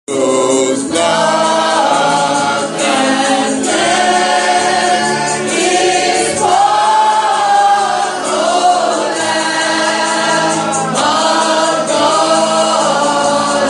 Whose blood and death is poured, O Lamb of God,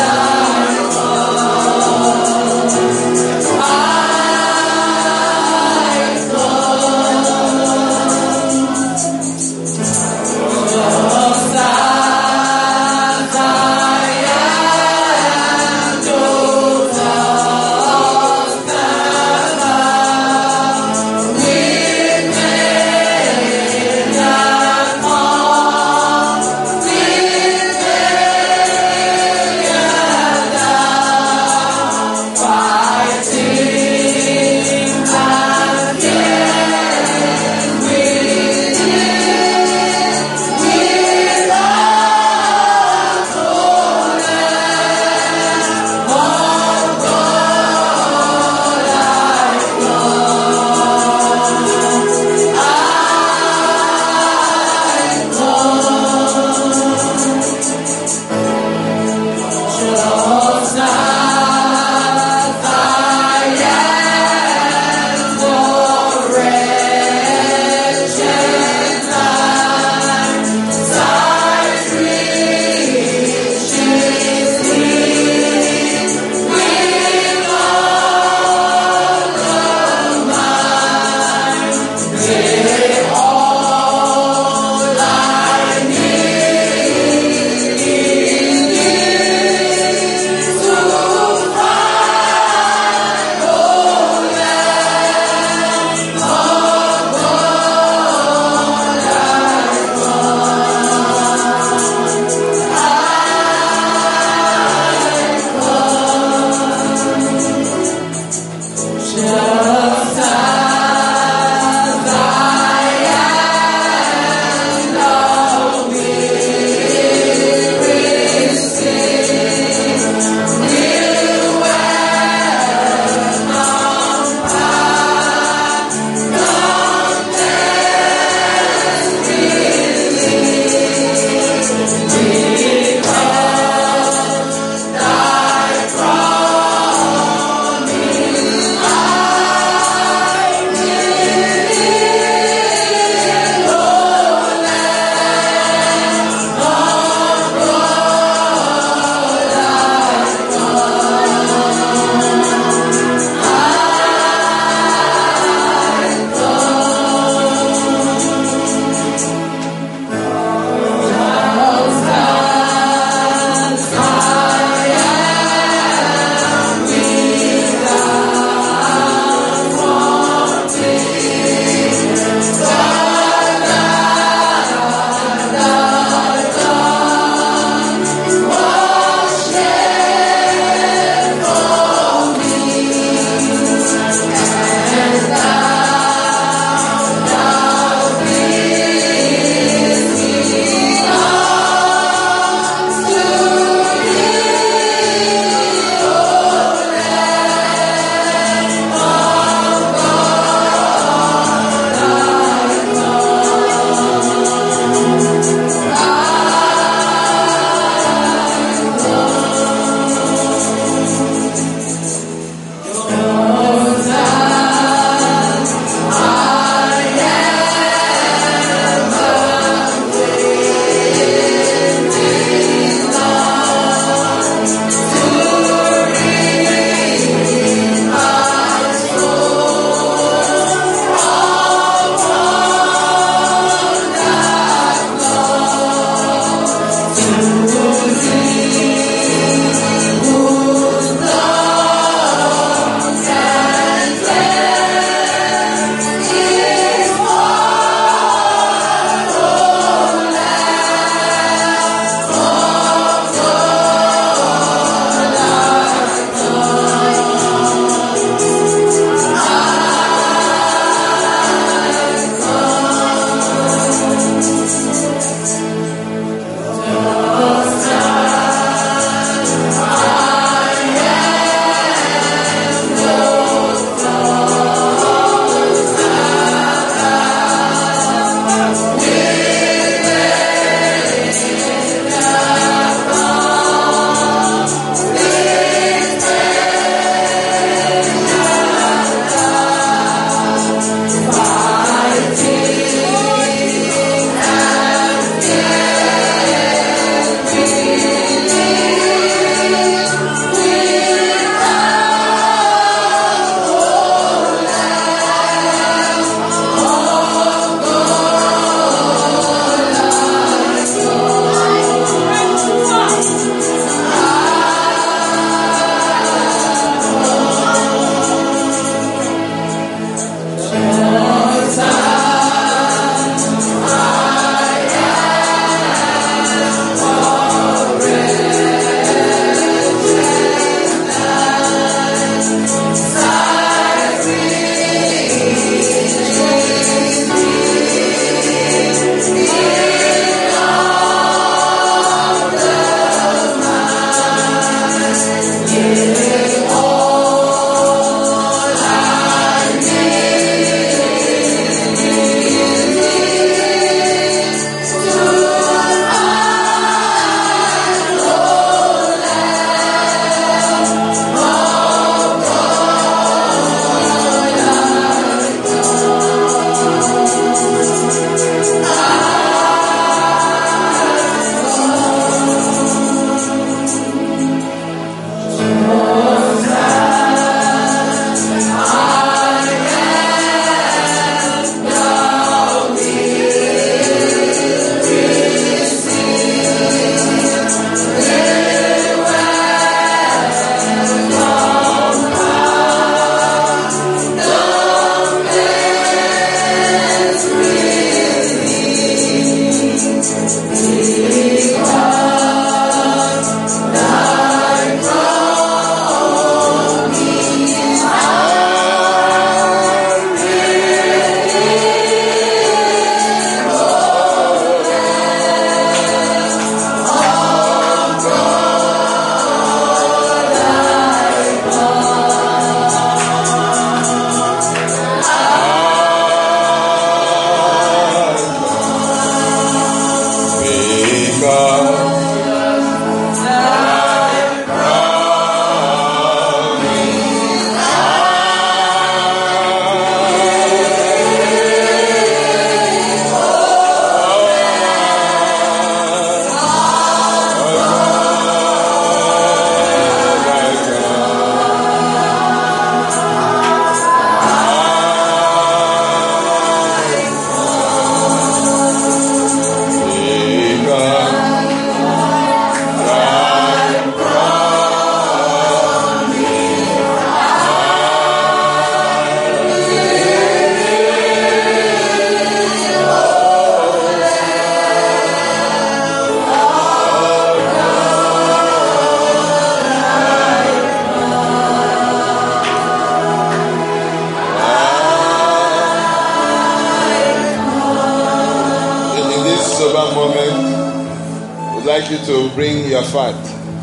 like you to bring your fat.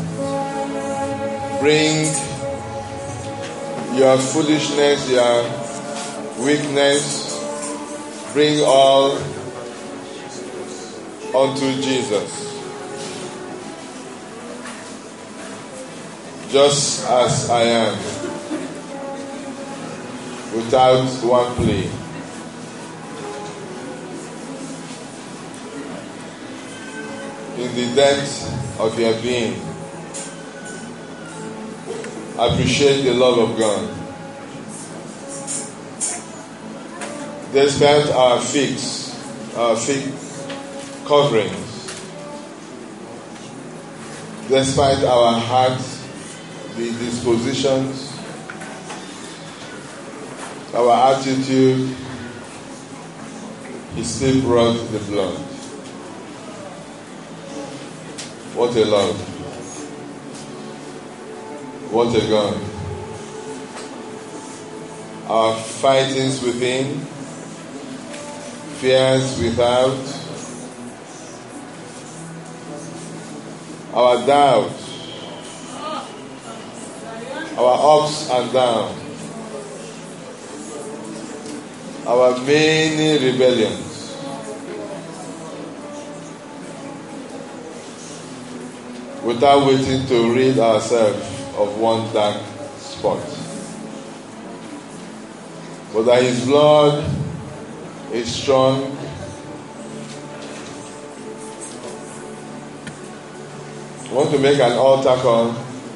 Bring your foolishness, your weakness. Bring all unto Jesus. Just as I am, without one plea. In the depth of your being, appreciate the love of God. Despite our thick coverings, despite our hearts, the dispositions, our attitude, He still brought the blood. What a love. What a God. Our fightings within, fears without, our doubts, our ups and downs, our many rebellions. Without waiting to rid ourselves of one dark spot. But that His blood is strong. I want to make an altar call.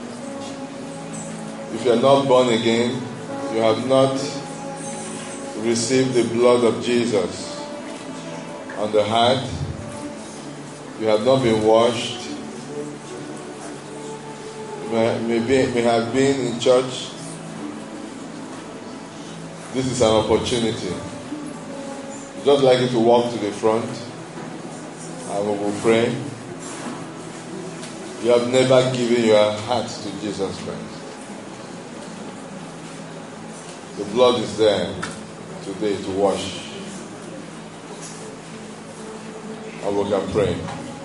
If you are not born again, you have not received the blood of Jesus on the heart, you have not been washed, may have been in church, this is an opportunity. Just like you to walk to the front and we will pray. You have never given your heart to Jesus Christ. The blood is there today to wash. And we can pray.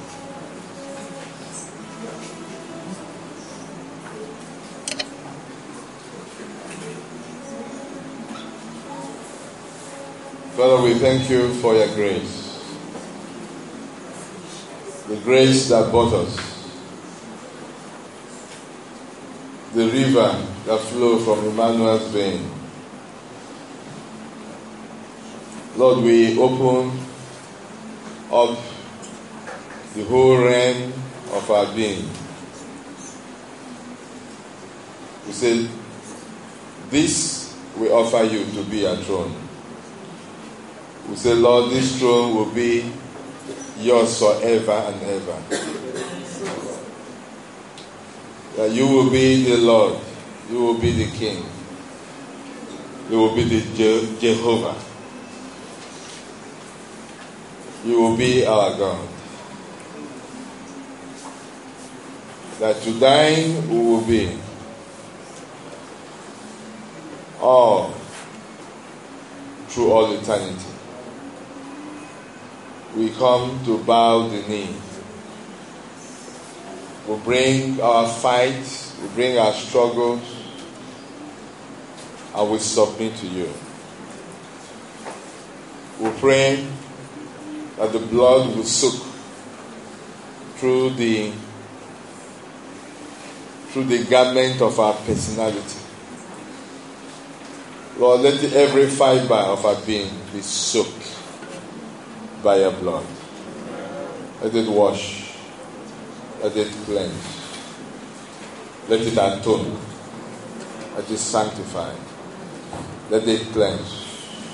Father, we thank you for your grace. The grace that bought us. The river that flows from Emmanuel's vein. Lord, we open up the whole realm of our being. We say, this we offer you to be our throne. We say, Lord, this throne will be yours forever and ever. That you will be the Lord. You will be the King. You will be the Jehovah. You will be our God. That to thine we will be all through all eternity. We come to bow the knee. We bring our fights, we bring our struggles, and we submit to you. We pray that the blood will soak through the garment of our personality. Lord, let every fiber of our being be soaked by your blood. Let it wash. Let it cleanse. Let it atone. Let it sanctify. Let it cleanse.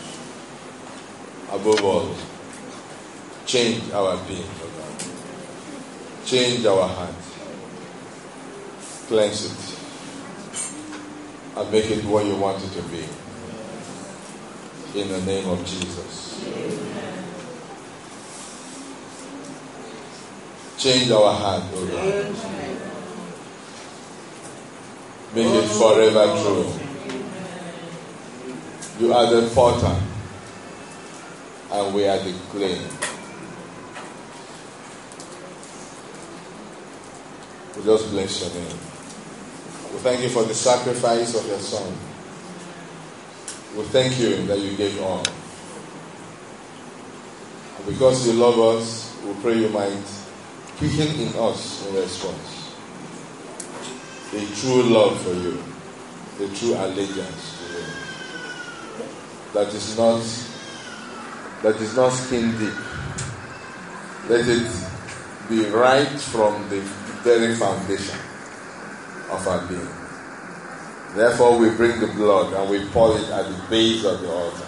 Above all, change our being, O God. Change our heart. Cleanse it. And make it what you want it to be. In the name of Jesus. Amen. Change our heart, O God. Make it forever true. You are the potter, and we are the clay. We just bless your name. We thank you for the sacrifice of your Son. We thank you that you gave all. And because you love us, we pray you might quicken in us in response. A true love for you, a true allegiance to you. That is not skin deep. Let it be right from the very foundation of our being. Therefore, we bring the blood and we pour it at the base of the altar.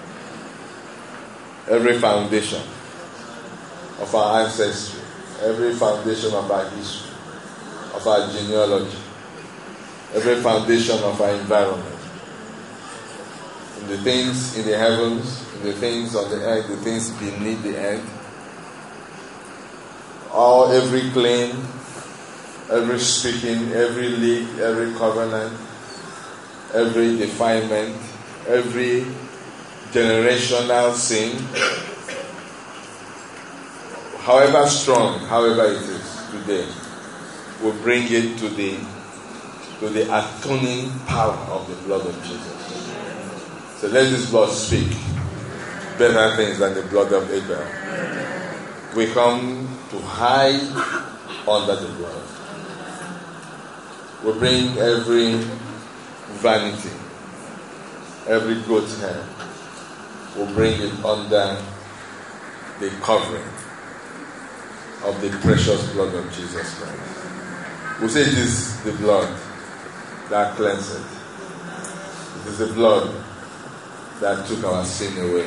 Every foundation of our ancestry, every foundation of our history, of our genealogy, every foundation of our environment, in the things in the heavens, in the things on the earth, the things beneath the earth, every claim, every speaking, every league, every covenant, every defilement, every generational sin, however strong, however it is today, we bring it to the atoning power of the blood of Jesus. So let this blood speak better things than the blood of Abel. We come to hide under the blood. We bring every vanity, every goat's hair, we bring it under the covering of the precious blood of Jesus Christ. We say it is the blood that cleanseth. It is the blood that took our sin away.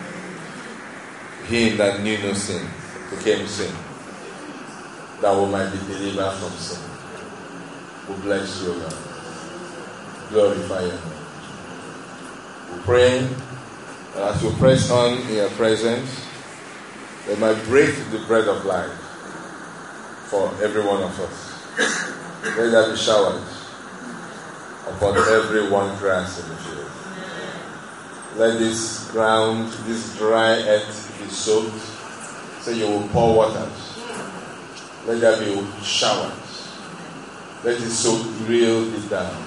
He that knew no sin became sin, that we might be delivered from sin. We bless you, Lord. Glorify you. We pray that as we press on in your presence, they might break the bread of life for every one of us. Let there be showers upon every one grass in the field. Let this ground, this dry earth be soaked, so you will pour waters. Let there be showers. Let it soak real deep down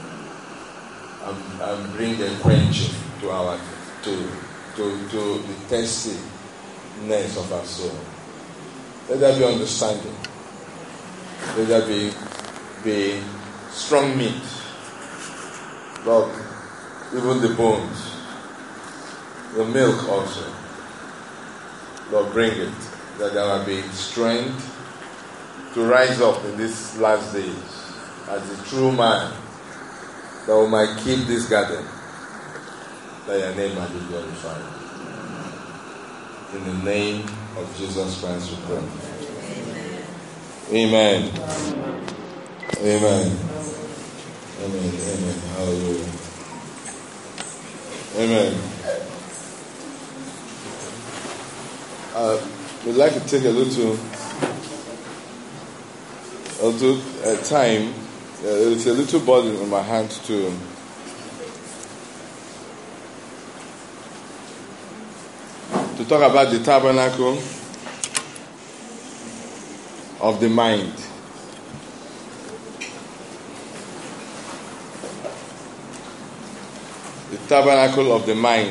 and bring a quenching to the thirstiness of our soul. Let there be understanding. Let there be strong meat. Lord, even the bones, the milk also. Lord, bring it, that there will be strength to rise up in these last days as a true man, that we might keep this garden, that your name might be glorified. In the name of Jesus Christ we pray. Amen. Amen. Amen. Amen. Hallelujah. Amen. We'd like to take a little time. It's a little burden in my hand to talk about the tabernacle of the mind. The tabernacle of the mind.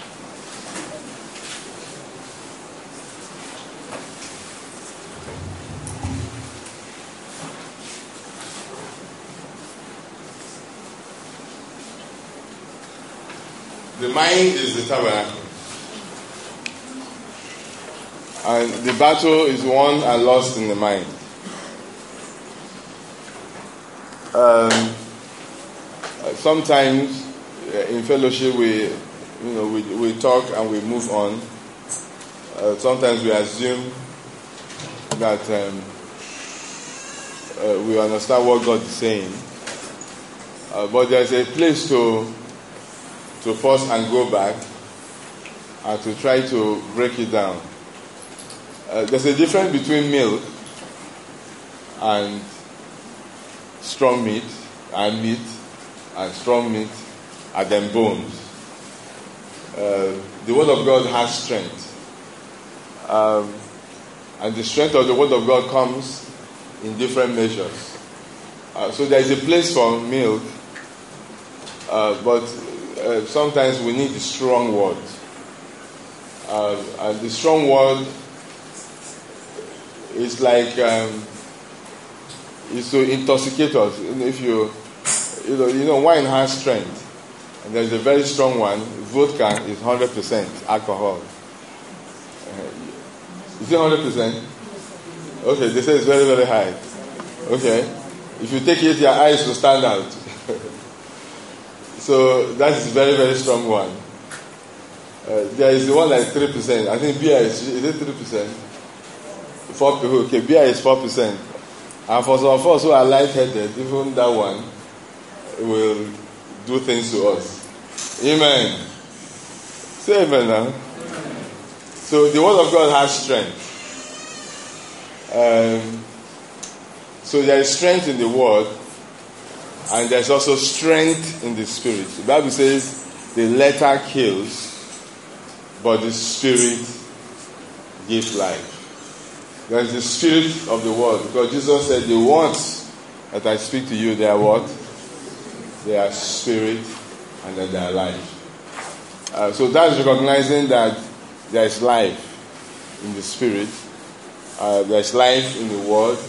The mind is the tabernacle. And the battle is won and lost in the mind. Sometimes in fellowship we talk and we move on. Sometimes we assume that we understand what God is saying. But there's a place to pause and go back and to try to break it down. There's a difference between milk and strong meat, and meat and strong meat, and then bones. The Word of God has strength. And the strength of the Word of God comes in different measures. So there is a place for milk, but sometimes we need the strong word. And the strong word is like is to intoxicate us. If you know, wine has strength, and there's a very strong one. Vodka is 100% alcohol. Is it 100%? Okay, they say it's very, very high. Okay, if you take it, your eyes will stand out. So that is a very, very strong one. There is the one like 3%. I think beer is it 3%? 4%. Okay, beer is 4%. And for some of us who are light-headed, even that one will do things to us. Amen. Say amen now. So the word of God has strength. So there is strength in the word, and there's also strength in the spirit. The Bible says the letter kills, but the spirit gives life. There is the spirit of the word, because Jesus said the words that I speak to you, they are what? They are spirit, and then they are life. So that's recognizing that there is life in the spirit. There is life in the word.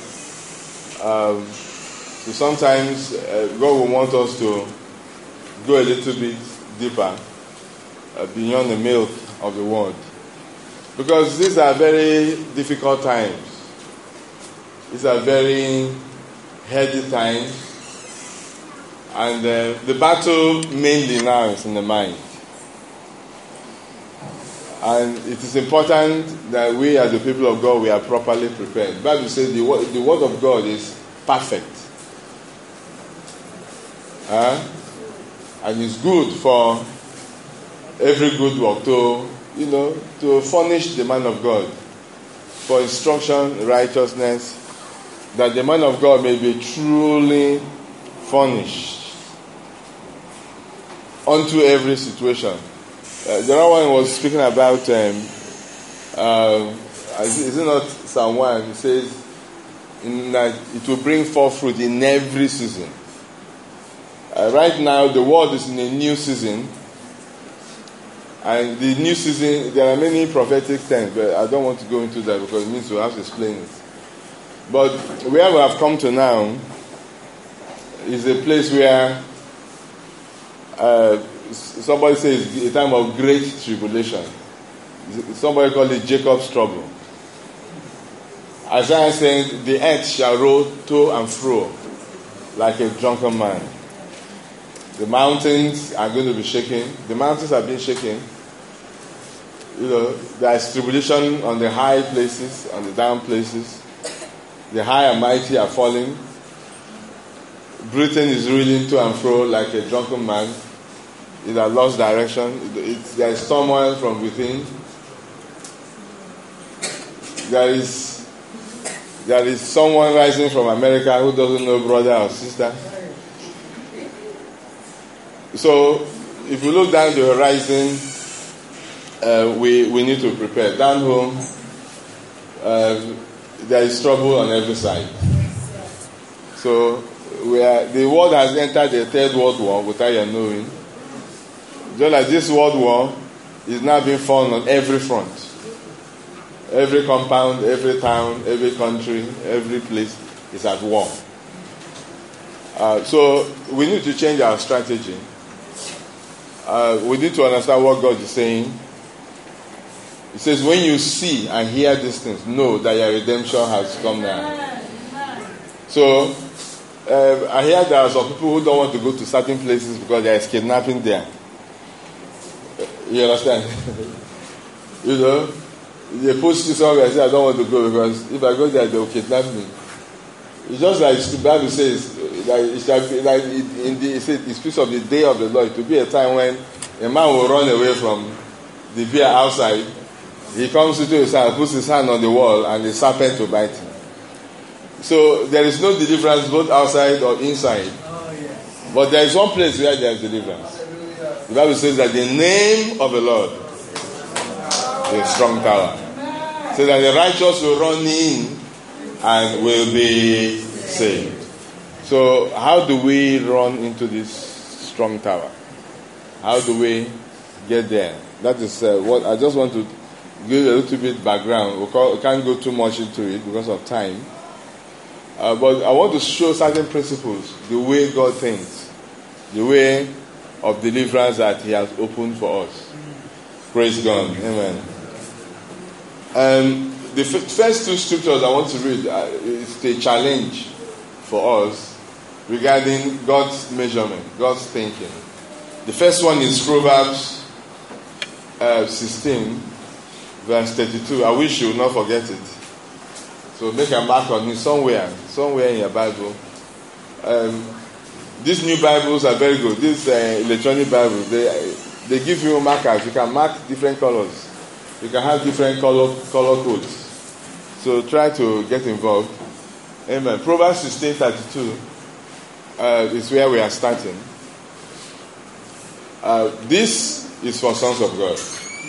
So sometimes God will want us to go a little bit deeper beyond the milk of the word. Because these are very difficult times. These are very heady times. And the battle mainly now is in the mind. And it is important that we as the people of God, we are properly prepared. The Bible says the word of God is perfect. And it's good for every good work to furnish the man of God for instruction, righteousness, that the man of God may be truly furnished unto every situation. The other one was speaking about, is it not Psalm 1? It says that it will bring forth fruit in every season. Right now, the world is in a new season. And the new season, there are many prophetic things, but I don't want to go into that because it means we'll have to explain it. But where we have come to now is a place where somebody says a time of great tribulation. Somebody called it Jacob's trouble. Isaiah saying, the earth shall roll to and fro like a drunken man. The mountains are going to be shaken. The mountains have been shaken. There is tribulation on the high places, on the down places. The high and mighty are falling. Britain is reeling to and fro like a drunken man. It has lost direction. There is turmoil from within. There is someone rising from America who doesn't know brother or sister. So, if you look down the horizon, we need to prepare. Down home, there is trouble on every side. So, the world has entered the Third World War without your knowing. Just like this World War is now being fought on every front. Every compound, every town, every country, every place is at war. So, we need to change our strategy. We need to understand what God is saying. He says, when you see and hear these things, know that your redemption has come now. So, I hear there are some people who don't want to go to certain places because there is kidnapping there. You understand? They push you somewhere and say, I don't want to go because if I go there, they will kidnap me. It's just like the Bible says, it speaks of the day of the Lord. It will be a time when a man will run away from the bear outside. He comes into his hand, puts his hand on the wall, and the serpent will bite him. So there is no deliverance both outside or inside. But there is one place where there is deliverance. The Bible says that the name of the Lord is a strong tower. So that the righteous will run in and will be saved. So, how do we run into this strong tower? How do we get there? That is what I just want to give a little bit background. We can't go too much into it because of time. But I want to show certain principles, the way God thinks, the way of deliverance that He has opened for us. Praise God. Amen. The first two scriptures I want to read is a challenge for us regarding God's measurement, God's thinking. The first one is Proverbs 16, verse 32. I wish you would not forget it. So make a mark on it somewhere in your Bible. These new Bibles are very good. These electronic Bibles, they give you markers. You can mark different colors. You can have different color codes. So try to get involved. Amen. Proverbs 16:32 is where we are starting. This is for sons of God.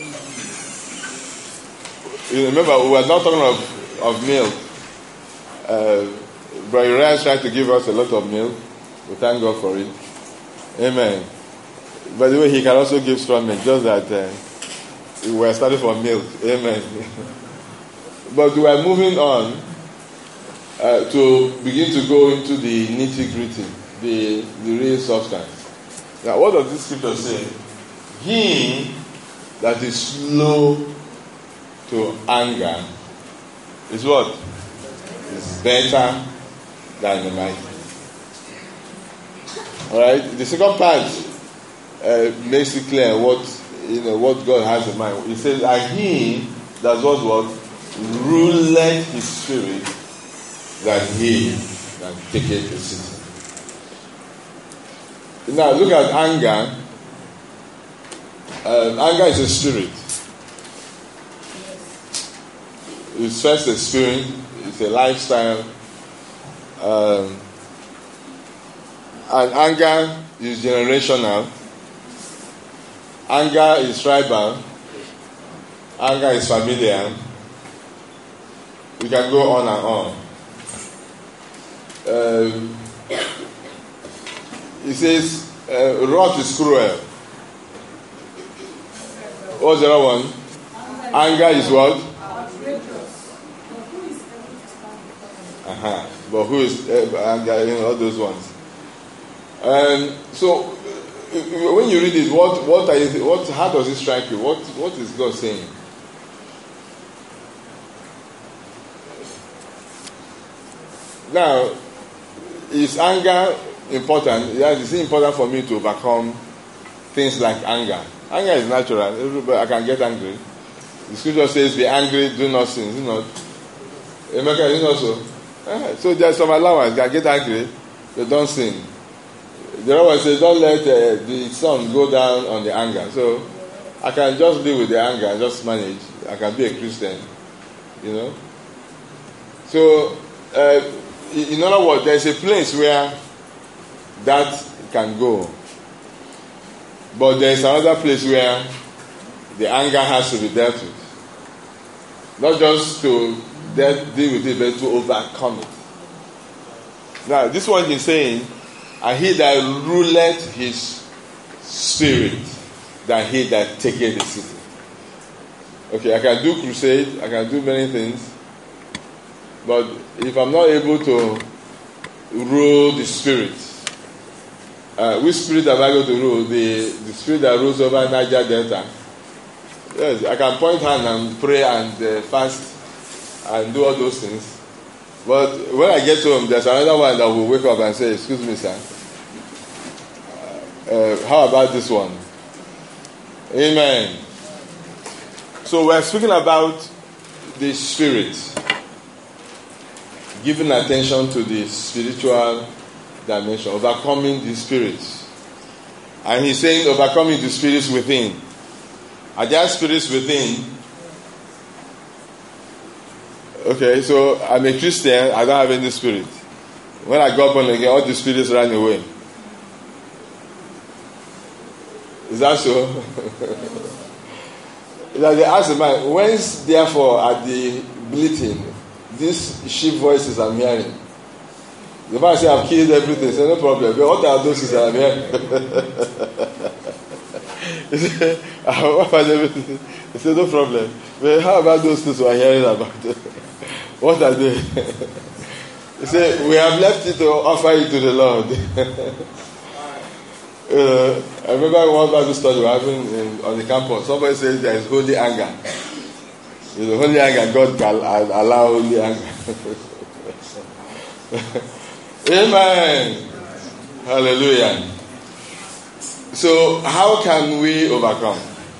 You remember, we are not talking of milk. Brother Uriah is trying to give us a lot of milk. We thank God for it. Amen. By the way, he can also give strong milk, just that we are starting from milk. Amen. But we are moving on to begin to go into the nitty-gritty, the real substance. Now, what does this scripture say? He that is slow to anger is what? Is better than the mighty. Alright? The second part makes it clear what God has in mind. He says, and he that does what? Ruleth his spirit, that he can take it a city. Now look at anger. Anger is a spirit. It's first a spirit. It's a lifestyle. And anger is generational. Anger is tribal. Anger is familiar. We can go on and on. It says, wrath is cruel. What's the other one? Anger is what? But who is anger? All those ones. So, when you read it, how does it strike you? What is God saying? Now, is anger important? Yes, it's important for me to overcome things like anger. Anger is natural. I can get angry. The scripture says, be angry, do not sin. Is it not? America, is it not so? So there's some allowance. You can get angry, but don't sin. The other one says, don't let the sun go down on the anger. So I can just live with the anger and just manage. I can be a Christian. So, in other words, there's a place where that can go. But there's another place where the anger has to be dealt with. Not just to deal with it, but to overcome it. Now, this one is saying, and he that ruleth his spirit, than he that taketh the city. Okay, I can do crusade, I can do many things, but if I'm not able to rule the spirit, which spirit am I going to rule? The spirit that rules over Niger Delta. Yes, I can point hand and pray and fast and do all those things. But when I get home, there's another one that will wake up and say, excuse me, sir. How about this one? Amen. So we're speaking about the spirit. Giving attention to the spiritual dimension. Overcoming the spirits. And he's saying overcoming the spirits within. Are there spirits within? Okay, so I'm a Christian, I don't have any spirit. When I got born again, all the spirits ran away. Is that so? They asked the man, whence therefore are the bleating, these sheep voices I'm hearing. The man said, I've killed everything. He said, no problem. But what are those that I'm hearing? He said, what are everything? He said, no problem. But how about those things we're hearing about? What are they? He said, we have left it to offer it to the Lord. I remember one Bible study we were having on the campus. Somebody says there is holy anger. Holy anger, God can allow holy anger. Amen. Hallelujah. So, how can we overcome?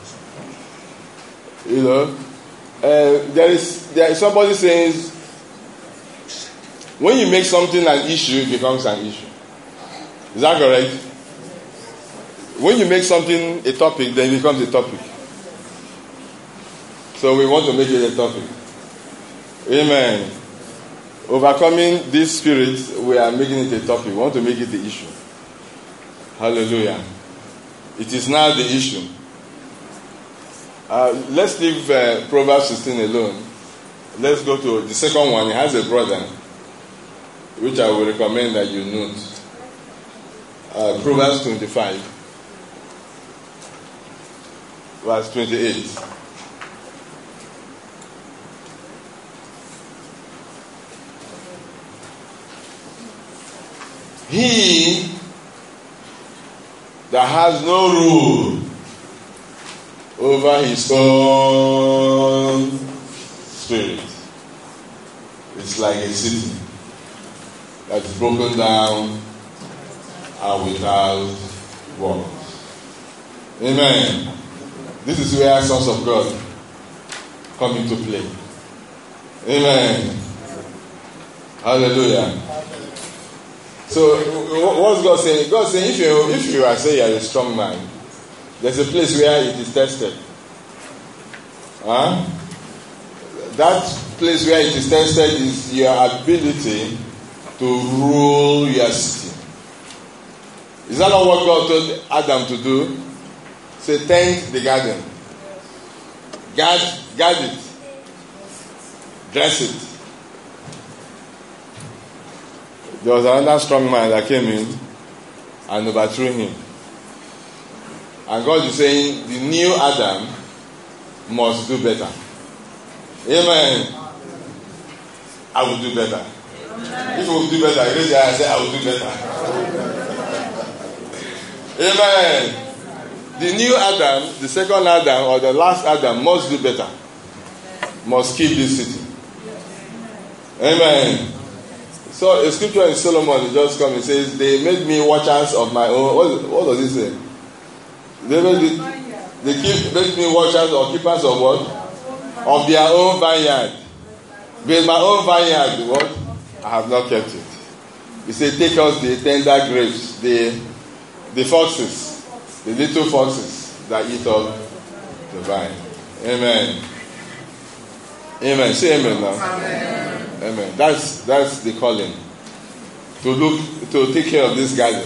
There is somebody says, when you make something an issue, it becomes an issue. Is that correct? When you make something a topic, then it becomes a topic. So we want to make it a topic. Amen. Overcoming this spirit, we are making it a topic. We want to make it the issue. Hallelujah. It is now the issue. Let's leave Proverbs 16 alone. Let's go to the second one. It has a brother, which I will recommend that you note. Proverbs 25, verse 28. He that has no rule over his own spirit is like a city that is broken down and without walls. Amen. This is where sons of God come into play. Amen. Hallelujah. So, what's God saying? God saying, if you are saying you are a strong man, there's a place where it is tested. That place where it is tested is your ability to rule your city. Is that not what God told Adam to do? Say, tend the garden. Guard it. Dress it. There was another strong man that came in and overthrew him. And God is saying, the new Adam must do better. Amen. I will do better. If you will do better, raise your hand and say, I will do better. Amen. The new Adam, the second Adam, or the last Adam must do better. Must keep this city. Amen. So a scripture in Solomon, it just comes and says, they made me watchers of my own. What does it say? They made me watchers or keepers of what? Of their own vineyard. But my own vineyard, what? I have not kept it. He said, take us the tender grapes, the foxes, the little foxes that eat up the vine. Amen. Amen. Say amen now. Amen. Amen. That's the calling. To take care of this garden.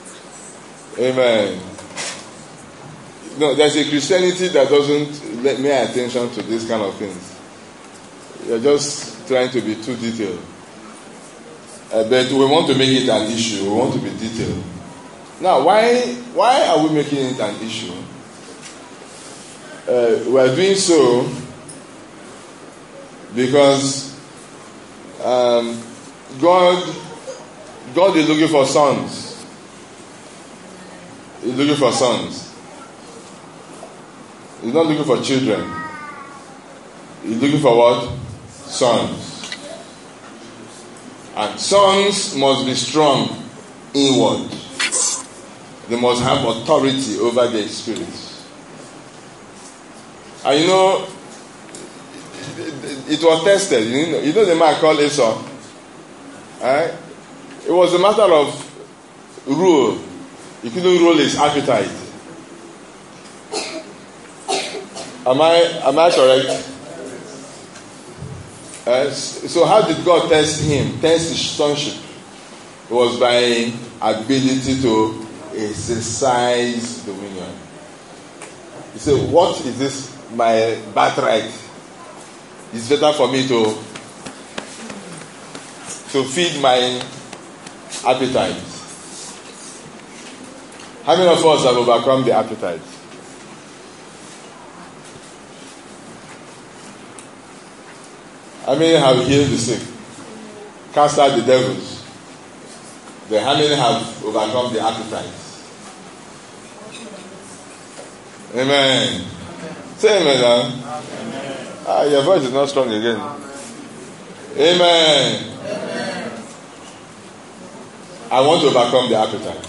Amen. No, there's a Christianity that doesn't pay attention to these kind of things. You're just trying to be too detailed. But we want to make it an issue. We want to be detailed. Now, why are we making it an issue? We are doing so because God is looking for sons. He's looking for sons. He's not looking for children. He's looking for what? Sons. And sons must be strong inward. They must have authority over their spirits. And it was tested. You know the man called Esau? Right? It was a matter of rule. He couldn't rule his appetite. Am I correct? So how did God test him? Test his sonship. It was by ability to exercise dominion. He said, what is this, my birthright? It's better for me to to feed my appetite. How many of us have overcome the appetite? How many have healed the sick? Cast out the devils? Then how many have overcome the appetite? Amen. Say amen now. Your voice is not strong again. Amen. I want to overcome the appetite.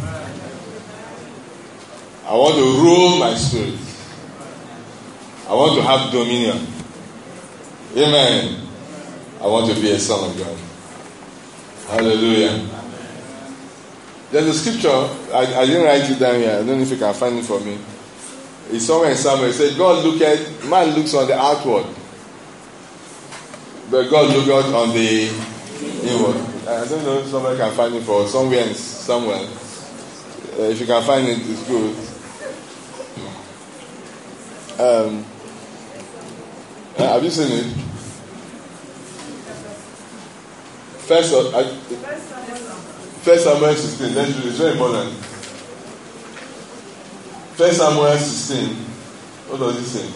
I want to rule my spirit. I want to have dominion. Amen. I want to be a son of God. Hallelujah. There's a scripture, I didn't write it down here. I don't know if you can find it for me. It's somewhere in Samuel. It said, man looks on the outward, but God looks on the inward. I don't know if somebody can find it for somewhere in Samuel. If you can find it, it's good. Have you seen it? First Samuel 16. Let's do it. It's very important. First Samuel 16. What does it say?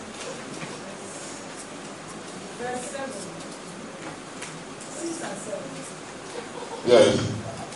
Verse 7. 6 and 7. Yes.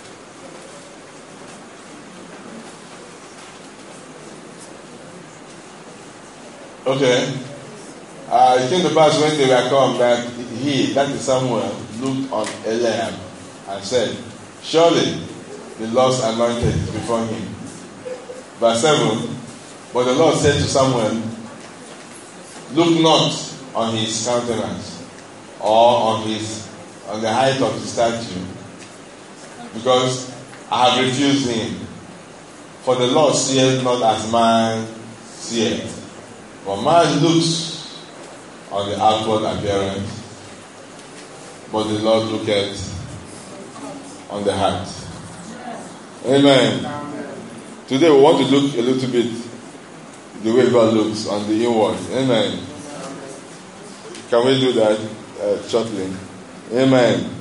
Okay. It came to pass when they were come that that is Samuel, looked on Eliab and said, surely the Lord's anointed is before him. Verse 7, but the Lord said to Samuel, look not on his countenance or on the height of his stature, because I have refused him. For the Lord seeth not as man seeth. For man looks on the outward appearance, but the Lord looketh on the heart. Amen. Today we want to look a little bit the way God looks on the inward. Amen. Can we do that shortly? Amen.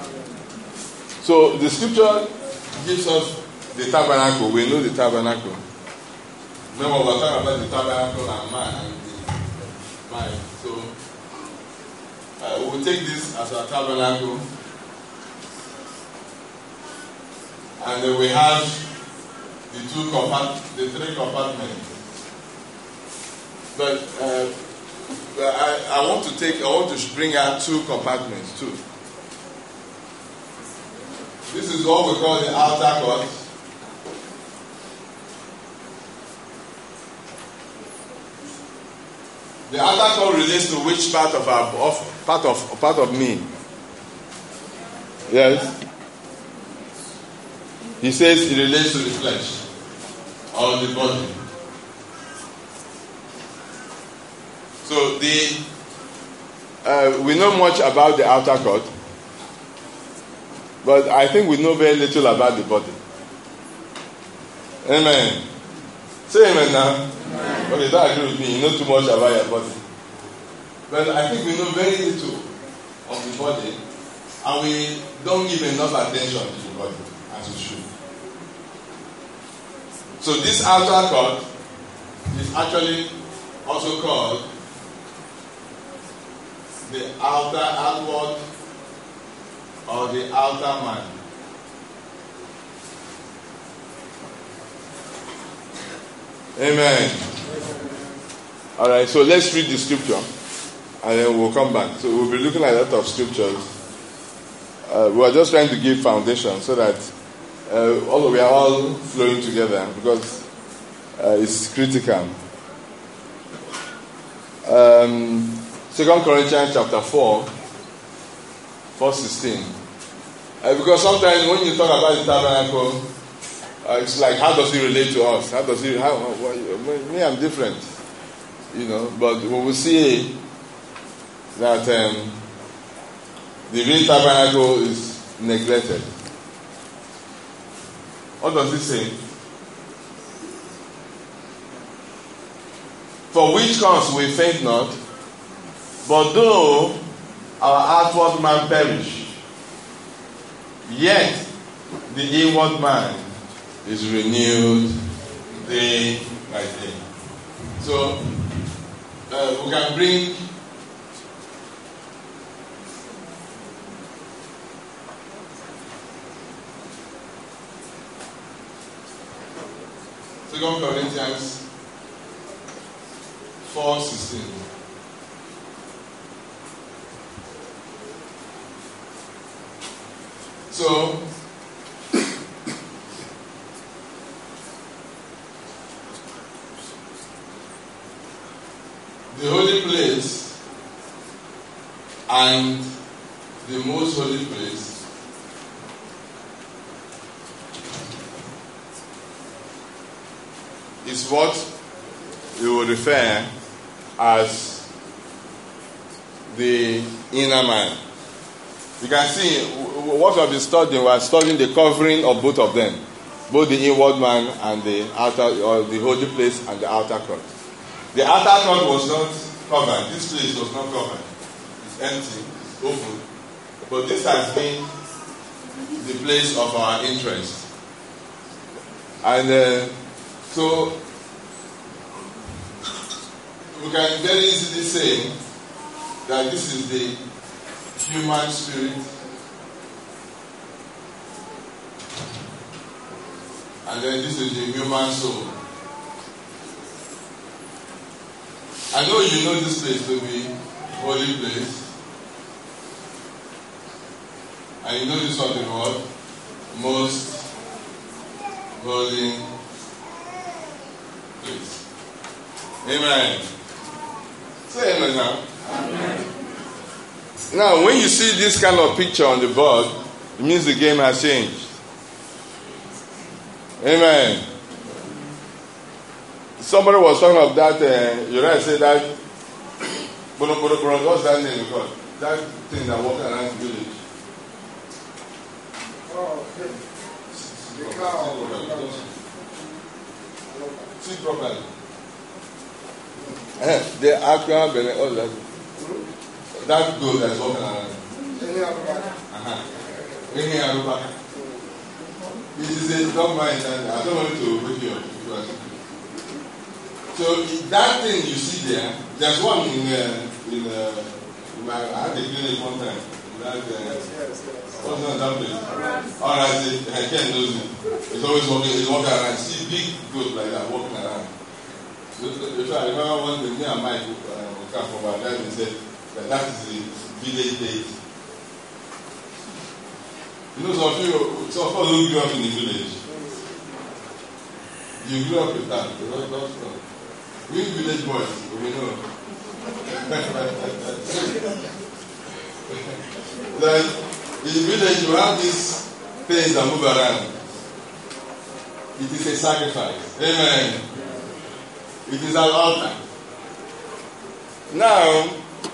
So the scripture gives us the tabernacle. We know the tabernacle. Remember, we're talking about the tabernacle and man and the mind. So we'll take this as our tabernacle, and then we have the three compartments. But I want to bring out two compartments too. This is what we call the outer court. The outer court relates to which part of me? Yes. He says it relates to the flesh or the body. So we know much about the outer court, but I think we know very little about the body. Amen. Say amen now. Amen. Okay, don't agree with me. You know too much about your body. But I think we know very little of the body, and we don't give enough attention to the body as we should. So this outer court is actually also called the outward or the outer man. Amen. All right, so let's read the scripture and then we'll come back. So we'll be looking at a lot of scriptures. We are just trying to give foundation so that we are all flowing together, because it's critical. 2 Corinthians chapter 4, verse 16. Because sometimes when you talk about the tabernacle, it's like, how does it relate to us? Me, I'm different, But we will see that the real tabernacle is neglected. What does it say? For which cause we faint not, but though our outward man perish, Yet the inward man is renewed day by day. So we can bring Second Corinthians 4:16. So the holy place and the most holy place is what we would refer as the inner man. You can see what we have been studying. We are studying the covering of both of them, both the inward man and the outer, or the holy place and the outer court. The outer court was not covered. This place was not covered. It's empty, it's open. But this has been the place of our interest. And so we can very easily say that this is the human spirit and then this is the human soul. I know you know this place to be holy place, and you know this one to be what? Most holy place. Amen. Say amen now. Amen. Now, when you see this kind of picture on the board, it means the game has changed. Amen. Somebody was talking of that, you know, I said that, what's that name called? That thing that walks around the village. Oh, the cow. See properly. The aqua, all that. That goat that's walking around. It is a dog mind, and I don't want to wake you up. So that thing you see there, there's one in I had a clinic one time. What's on that place? Alright, I can't lose it. It's always walking around. See big goat like that walking around. So I remember one day, me and Mike come from our dad and said that is the village date. You know, some of you grew up in the village. You grew up with that. We village boys, we know. Then in the village you have these things that move around. It is a sacrifice. Amen. It is an altar. Now,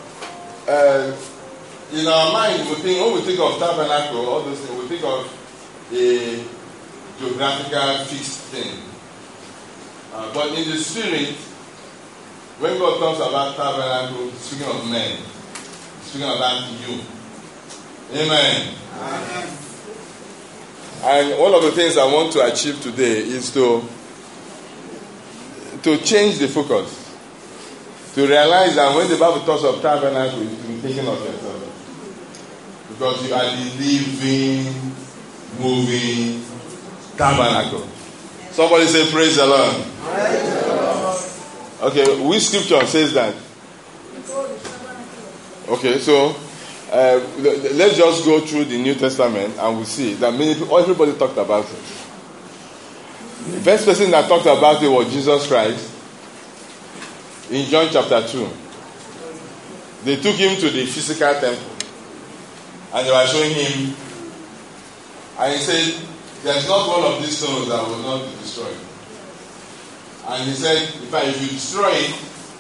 in our mind, when we think of tabernacle, all those things, we think of a geographical fixed thing. But in the spirit, when God talks about tabernacle, He's speaking of men. He's speaking about you. Amen. Amen. And one of the things I want to achieve today is to change the focus. To realize that when the Bible talks of tabernacle, it's been thinking of yourself. Because you are the living, moving tabernacle. Somebody say, praise the Lord. Praise the Lord. Okay, which scripture says that? Okay, so let's just go through the New Testament and we'll see that everybody talked about it. The first person that talked about it was Jesus Christ. In John chapter 2, they took him to the physical temple and they were showing him, and he said, there's not one of these stones that will not be destroyed. And he said, if you destroy it,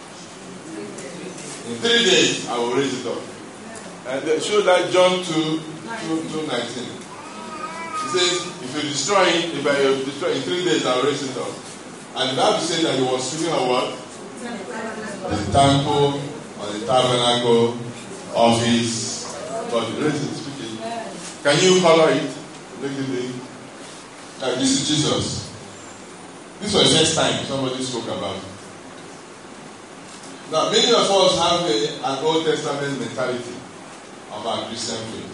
in 3 days I will raise it up. And they showed that John 2:19. He says, if you destroy it, in 3 days I will raise it up. And the Bible said that he was speaking of what? The temple or the tabernacle of his body. Speaking. Can you follow it? This is Jesus. This was the first time somebody spoke about it. Now, many of us have an Old Testament mentality of our Christian faith.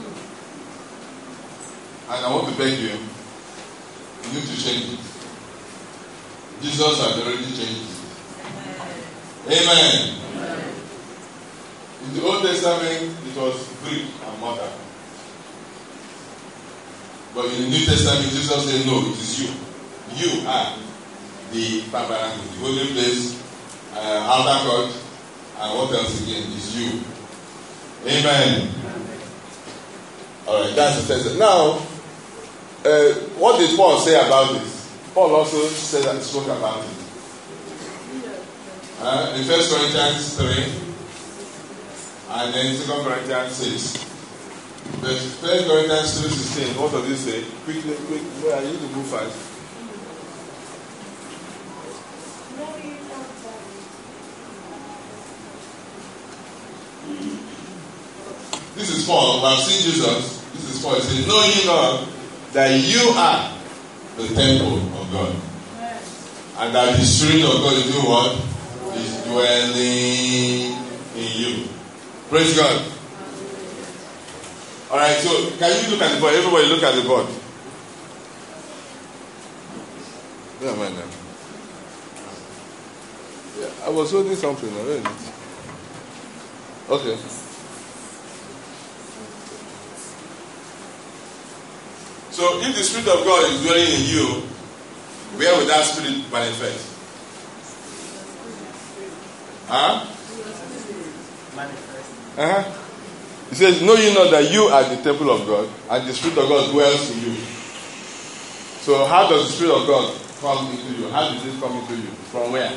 And I want to beg you, you need to change it. Jesus has already changed it. Amen. In the Old Testament, it was brick and mortar. But in the New Testament, Jesus said, no, it is you. You are the tabernacle, the holy place, outer court, and what else again is you. Amen. Alright, that's the test. Now, what did Paul say about this? Paul also said and spoke about it. In 1 Corinthians 3 and then 2 Corinthians 6. But 1 Corinthians 3:16, what does it say? Quickly, where are you to move fast? This is Paul. We have seen Jesus. This is Paul. He says, know ye not that you are the temple of God, and that the Spirit of God is doing what? Is dwelling in you. Praise God. Alright, so can you look at the board? Everybody look at the board. Yeah, man. Yeah, I was holding something. Where is it? Okay. So if the Spirit of God is dwelling in you, where will that Spirit manifest? Huh? Manifest. He says, know you not that you are the temple of God, and the Spirit of God dwells in you. So how does the Spirit of God come into you? How does it come into you? From where?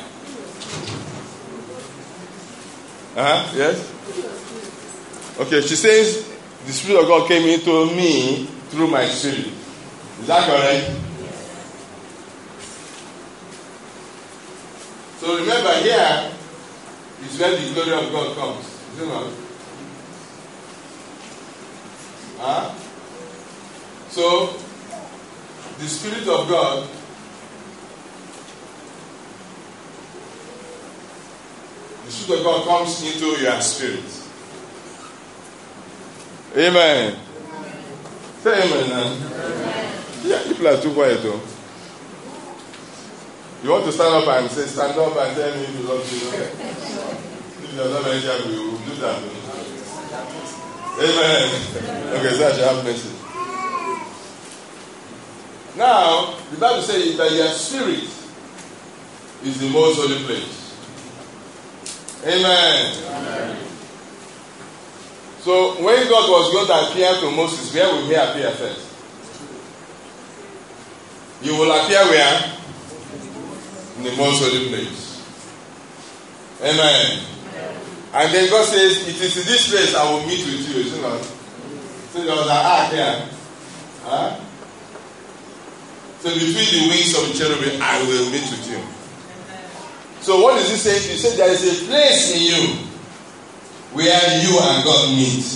Yes? Okay, she says, the Spirit of God came into me through my spirit. Is that correct? So remember, here is where the glory of God comes. Is it not? So the Spirit of God comes into your spirit. Amen. Say amen now. Yeah, people are too quiet though. You want to stand up and say, stand up and tell me you love Jesus. If you are not very sure, we will do that. Amen. Okay, so I shall have mercy. Now, the Bible says that your spirit is the most holy place. Amen. Amen. So, when God was going to appear to Moses, where will he appear first? He will appear where? In the most holy place. Amen. And then God says, it is in this place I will meet with you. Is it not? So there was an ark here. So between the wings of the cherubim, I will meet with you. So what is he saying? He said there is a place in you where you and God meet.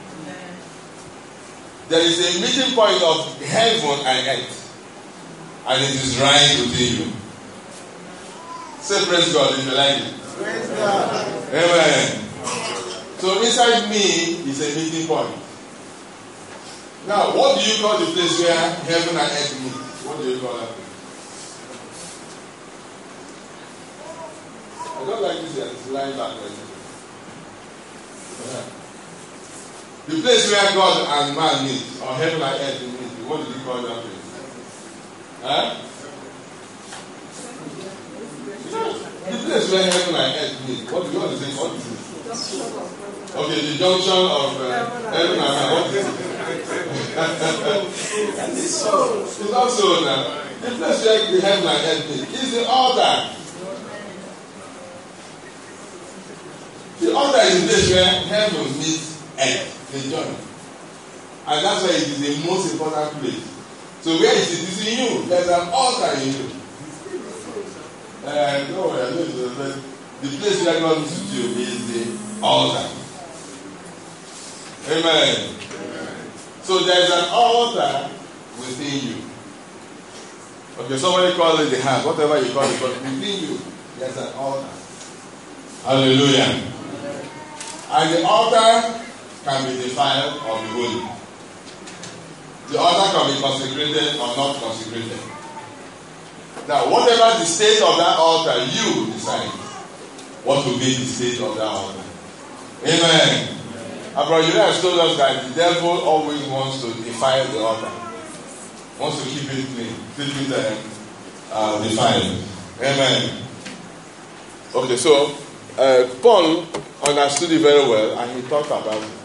There is a meeting point of heaven and earth. And it is right within you. Say praise God if you like it. Praise God. Amen. So inside me is a meeting point. Now, what do you call the place where heaven and earth meet? What do you call that place? I don't like this it's lying back. The place where God and man meet, or heaven and earth meet, what do you call that place? The place where heaven and earth meet. What is it? What is it? Okay, the junction of heaven and earth. What is it? It's not so now. The place where the heaven and earth meet is the altar. The altar is the place where heaven meets earth. They join. And that's why it is the most important place. So where is it? It's in you. There's an altar in you. No, the place where God meets with you is the altar. Amen. So there's an altar within you. Okay, somebody call it the heart, whatever you call it, but within you, there's an altar. Hallelujah. And the altar can be defiled or be holy. The altar can be consecrated or not consecrated. Now, whatever the state of that altar, you decide what will be the state of that altar. Amen. Brother Uriah has told us that the devil always wants to defile the altar. Wants to keep it clean, keep it defiled. Amen. Okay, so Paul understood it very well and he talked about it.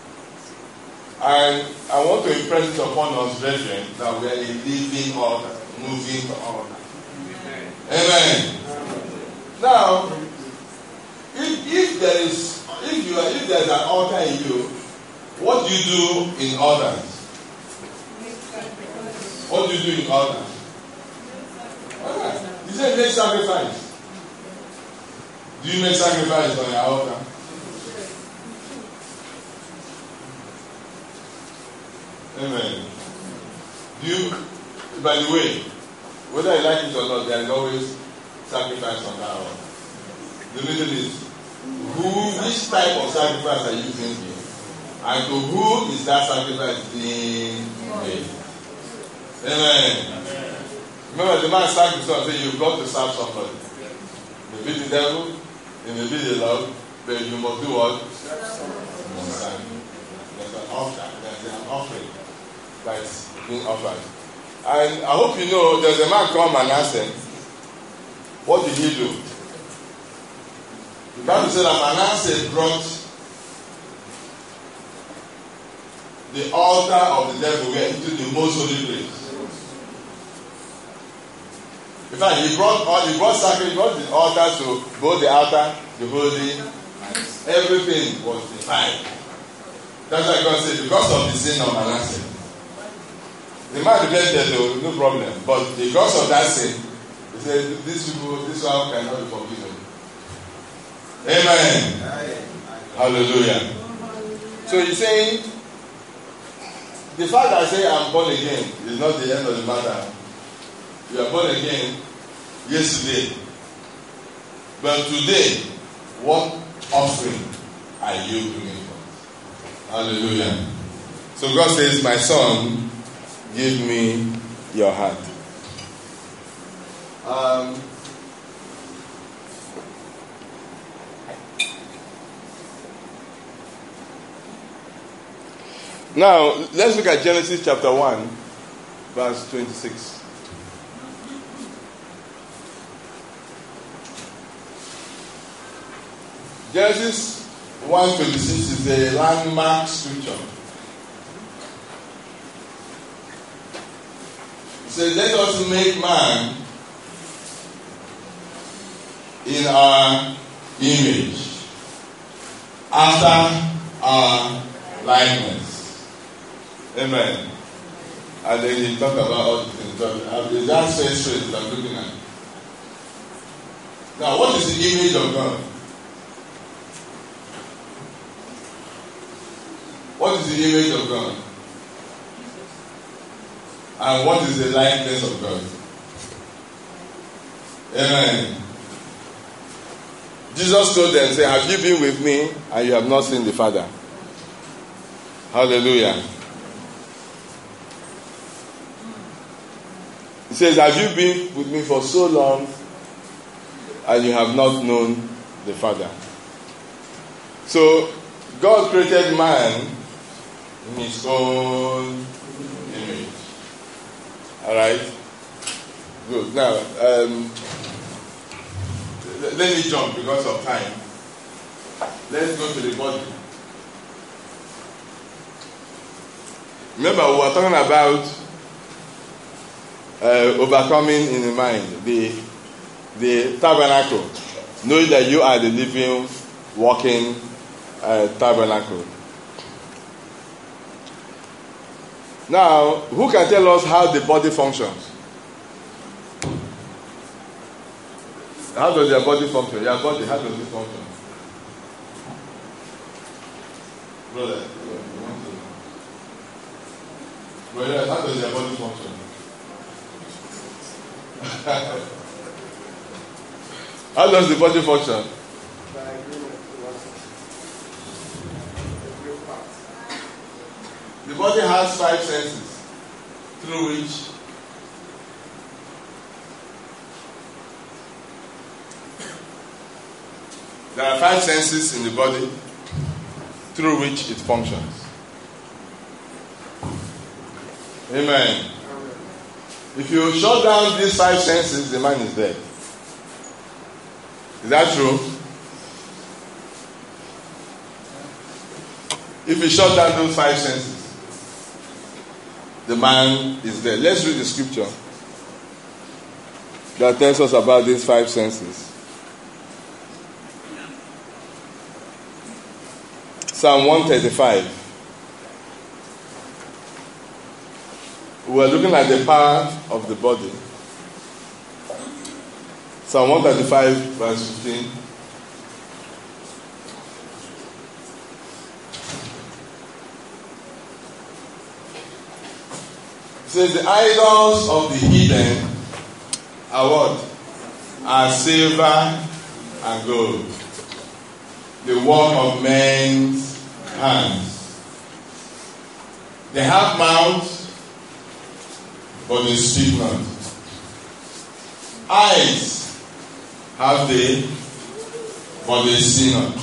And I want to impress it upon us, brethren, that we are a living altar, moving altar. Amen. Now, if there's an altar in you, what do you do in altars? What do you do in altars? You say make sacrifice. Do you make sacrifice on your altar? Amen. Do you, by the way, whether you like it or not, there is always sacrifice on that altar. The middle is, which type of sacrifice are you thinking? And to who is that sacrifice being made? Amen. Remember, the man sang the song and said, you've got to serve somebody. Maybe the devil, it may be the Lord, but you must do what? You must serve. There's an altar, there's an offering that is being offered. And I hope you know, there's a man called Manasseh. What did he do? The Bible said that Manasseh brought the altar of the devil into the most holy place. In fact, he brought the altar to both the altar, the holy, and everything was defiled. That's why God said, because of the sin of Manasseh. The man repented though, no problem. But because of that sin, he said, these people, this one cannot be forgiven. Amen. Hallelujah. So he's saying, the fact that I say I'm born again is not the end of the matter. You are born again yesterday. But today, what offering are you bringing forth? Hallelujah. So God says, my son, give me your heart. Now, let's look at Genesis chapter 1, verse 26. Genesis 1:26 is a landmark scripture. It says, let us make man in our image, after our likeness. Amen. And then he talked about all the things. That's first phrase that I'm looking at. Now, what is the image of God? What is the image of God? And what is the likeness of God? Amen. Jesus told them, say, have you been with me and you have not seen the Father? Hallelujah. He says, have you been with me for so long and you have not known the Father? So, God created man in his own image. Alright? Good. Now, let me jump because of time. Let's go to the body. Remember, we were talking about overcoming in the mind, the tabernacle, knowing that you are the living, walking tabernacle. Now, who can tell us how the body functions? How does your body function? Your body, how does it function? Brother, you want to know? Brother, how does your body function? How does the body function? The body has 5 senses through which there are 5 senses in the body through which it functions. Amen. If you shut down these 5 senses, the man is dead. Is that true? If you shut down those 5 senses, the man is dead. Let's read the scripture that tells us about these 5 senses. Psalm 135. We're looking at the power of the body. Psalm 135, verse 15. It says, the idols of the heathen are what? Are silver and gold, the work of men's hands. They have mouths, but they speak not. Eyes have they, but they see not.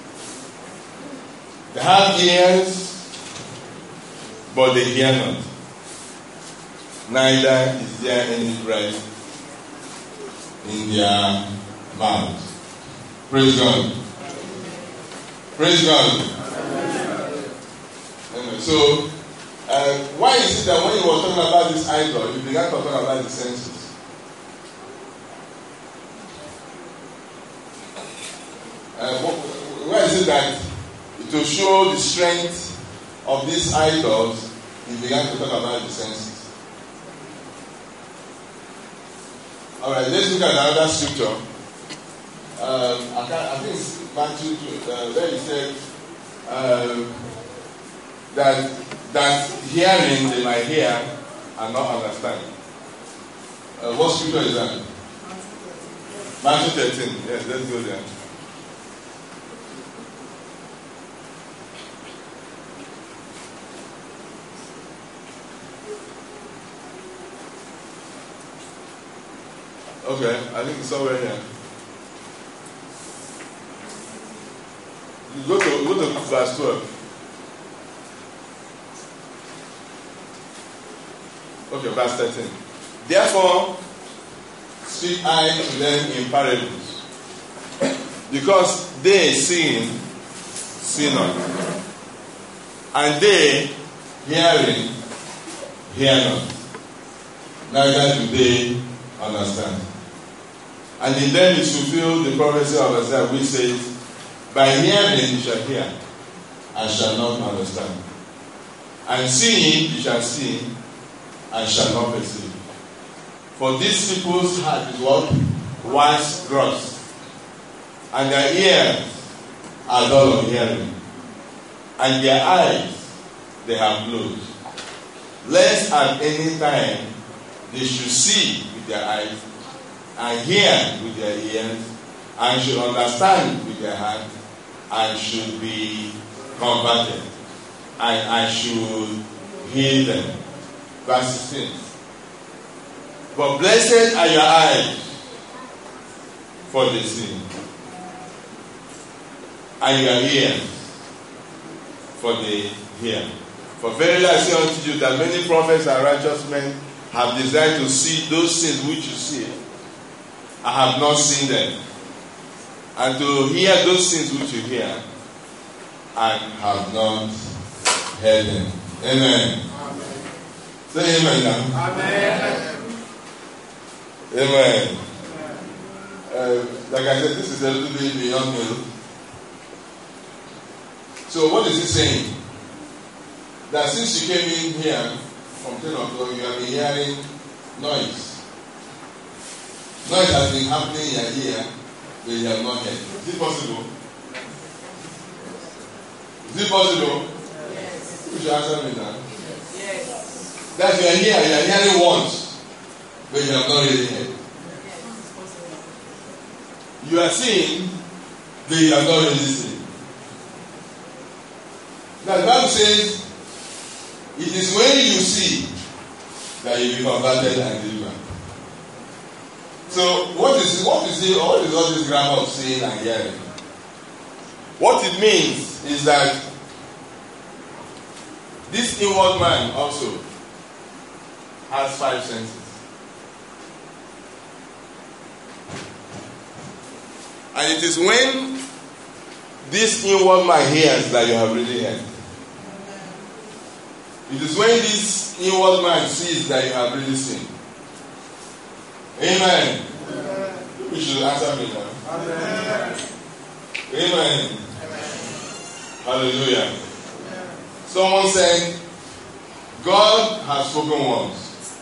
They have ears, but they hear not. Neither is there any breath in their mouth. Praise God. Praise God. Anyway, so, why is it that when you were talking about this idol, you began talking about the senses? Why is it that to show the strength of these idols, you began to talk about the senses? Alright, let's look at another scripture. I think it's Matthew 2, where he said that hearing they might hear and not understand. What scripture is that? Matthew 13. Yes, let's go there. Okay, I think it's somewhere here. Go to verse 12. Okay, verse 13. Therefore, speak I to them in parables, because they seeing, see not, and they hearing, hear not, neither do they understand. And in them is fulfilled the prophecy of Isaiah, which says, by hearing you shall hear, and shall not understand. And seeing you shall see, and shall not perceive. For these people's heart is what? Once gross, and their ears are dull of hearing, and their eyes they have closed, lest at any time they should see with their eyes, and hear with their ears, and should understand with their heart, and should be converted, and I should heal them. Verse 16. But blessed are your eyes, for they see, and your ears, for they hear. For verily I say unto you that many prophets and righteous men have desired to see those things which you see, I have not seen them, and to hear those things which you hear, and have not heard them. Amen. Say amen now. Amen. Amen. Like I said, this is a little bit beyond me. So what is he saying? That since you came in here from 10 o'clock, you have been hearing noise. Noise has been happening in your ear, but you have not heard. Is it possible? Is it possible? Yes. You should answer me now. Yes. That you are hearing once, but you have not really heard. You are seeing, but you have not really seen. Now the Bible says, it is when you see that you become converted and delivered. So what is all this grammar of seeing and hearing? What it means is that this inward man also has 5 senses. And it is when this inward man hears that you have really heard. It is when this inward man sees that you have really seen. Amen. You should answer me now. Amen. Amen. Hallelujah. Someone said, God has spoken once.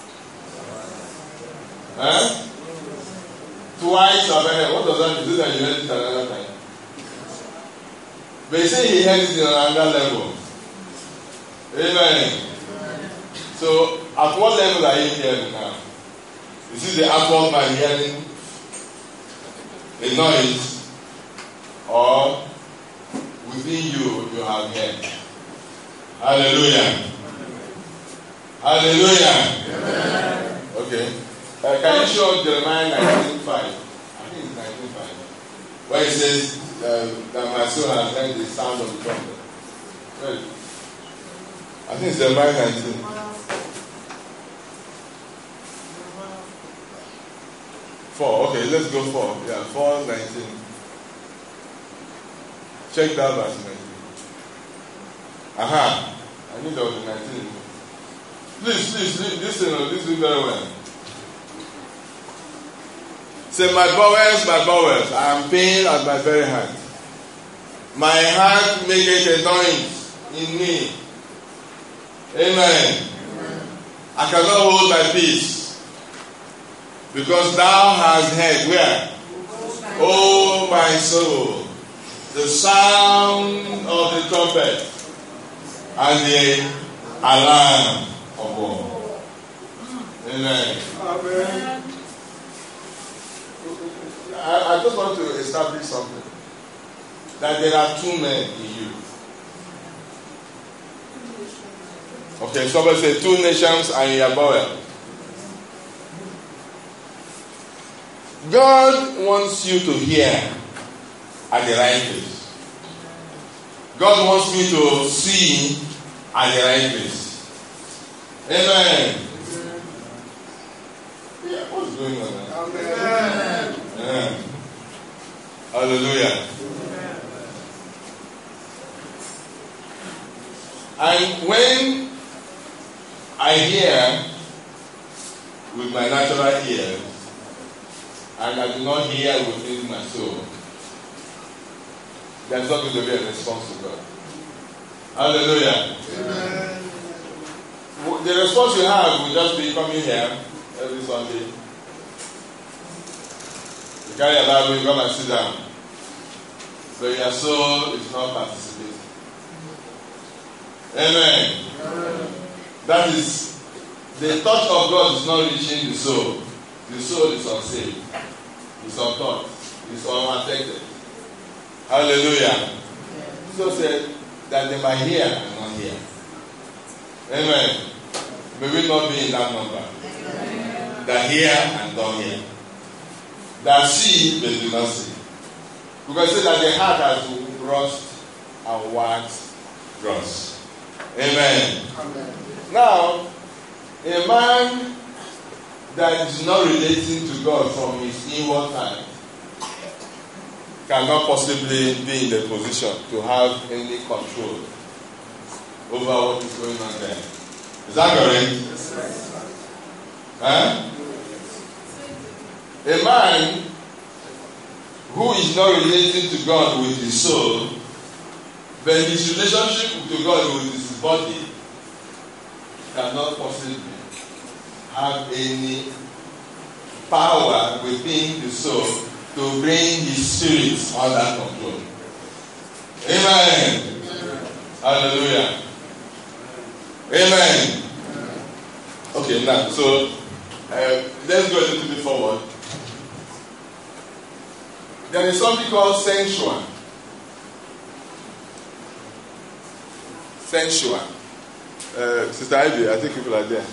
Twice I've heard. What does that mean? Is it that you heard it another time? But he said he heard it in another level. Amen. So, at what level are you hearing now? Is it the outward man hearing a noise, or within you have heard? Hallelujah. Hallelujah. Okay. Can you show Jeremiah 19:5? I think it's 19:5. Where it says that my soul has heard the sound of the trumpet. Right. I think it's Jeremiah 19. Okay, let's go 4. Yeah, 4:19. Check that verse 19. Aha. I knew that was 19. Please, listen very well. Say, my bowels, I am pain at my very heart. My heart maketh a noise in me. Amen. I cannot hold my peace. Because thou hast heard where? Oh my soul, the sound of the trumpet and the alarm of war. Amen. Amen. I just want to establish something. That there are 2 men in you. Okay, somebody say 2 nations are in your bowel. God wants you to hear at the right place. God wants me to see at the right place. Amen. Yeah, what's going on now? Amen. Amen. Hallelujah. And when I hear with my natural ears, and I do not hear within my soul, there's not going to be a response to God. Hallelujah. Amen. The response you have will just be coming here every Sunday. You carry a Bible, you come and sit down. But your soul is not participating. Amen. Amen. That is, the touch of God is not reaching the soul. The soul is unsaved. It's untaught. It's unaffected. Hallelujah. Jesus said that they might hear and not hear. Amen. May we not be in that number. Amen. That hear and don't hear. That see but do not see. Because it says that the heart has rust and wax dross. Amen. Amen. Now, a man that is not relating to God from his inward time cannot possibly be in the position to have any control over what is going on there. Is that correct? Huh? A man who is not relating to God with his soul, but his relationship to God with his body cannot possibly have any power within the soul to bring his spirit under control. Amen. Hallelujah. Amen. Okay, now, so let's go a little bit forward. There is something called sensual. Sensual. Sister Ivy, I think people are there.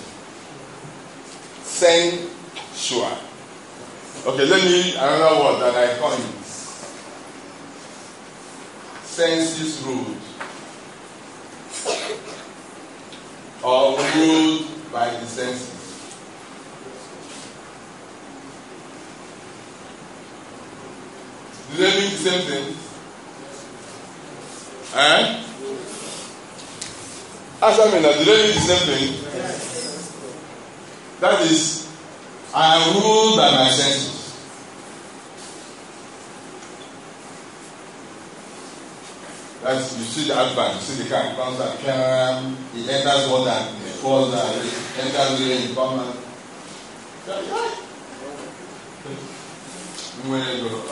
Sensual. Okay, let me another word that I call it. Senses ruled. Or ruled by the senses. Do they mean the same thing? Eh? Ask me now, do they mean the same thing? Yes. That is, I am ruled by my senses. That's, you see the advance, you see the car, it comes out, it enters water, it falls down, it enters rain, it comes out. When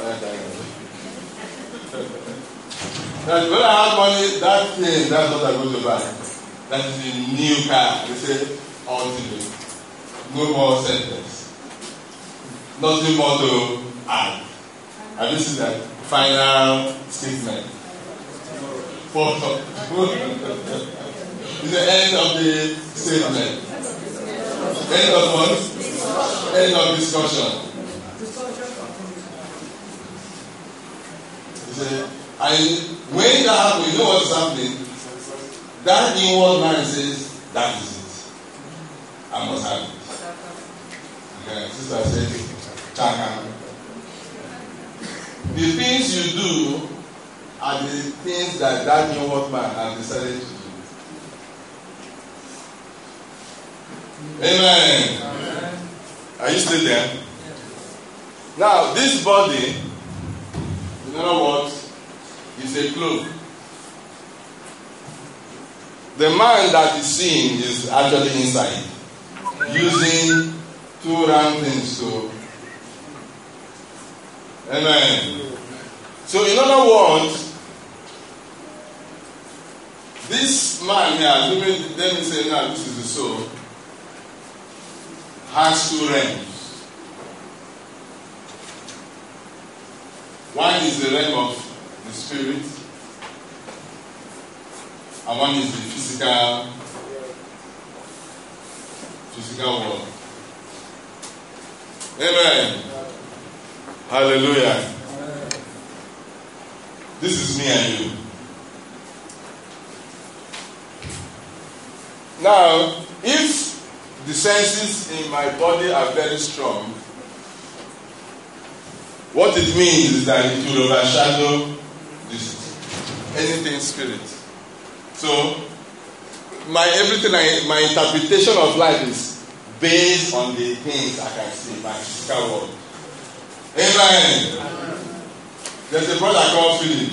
I have money, that thing, that's what I go to buy. That is the new car. They say, ultimate. No more sentence. Nothing more to add. And this is the final statement. It's the end of the statement. End of what? End of discussion. And when that happens, you know what's happening? That inward man says, that is it. I must have it. Okay, sister said, Chaka. The things you do are the things that inward man has decided to do. Amen. Amen. Are you still there? Yes. Now, this body, in other words, is a cloak. The man that is seen is actually inside, using two round things to. Amen. So, in other words, this man here, let me say now, this is the soul, has two realms. One is the realm of the spirit, and one is the physical world. Amen. Hallelujah. This is me and you. Now, if the senses in my body are very strong, what it means is that it will overshadow this anything spirit. So, my interpretation of life is based on the things I can see, my physical world. Amen. There's a brother called Philip,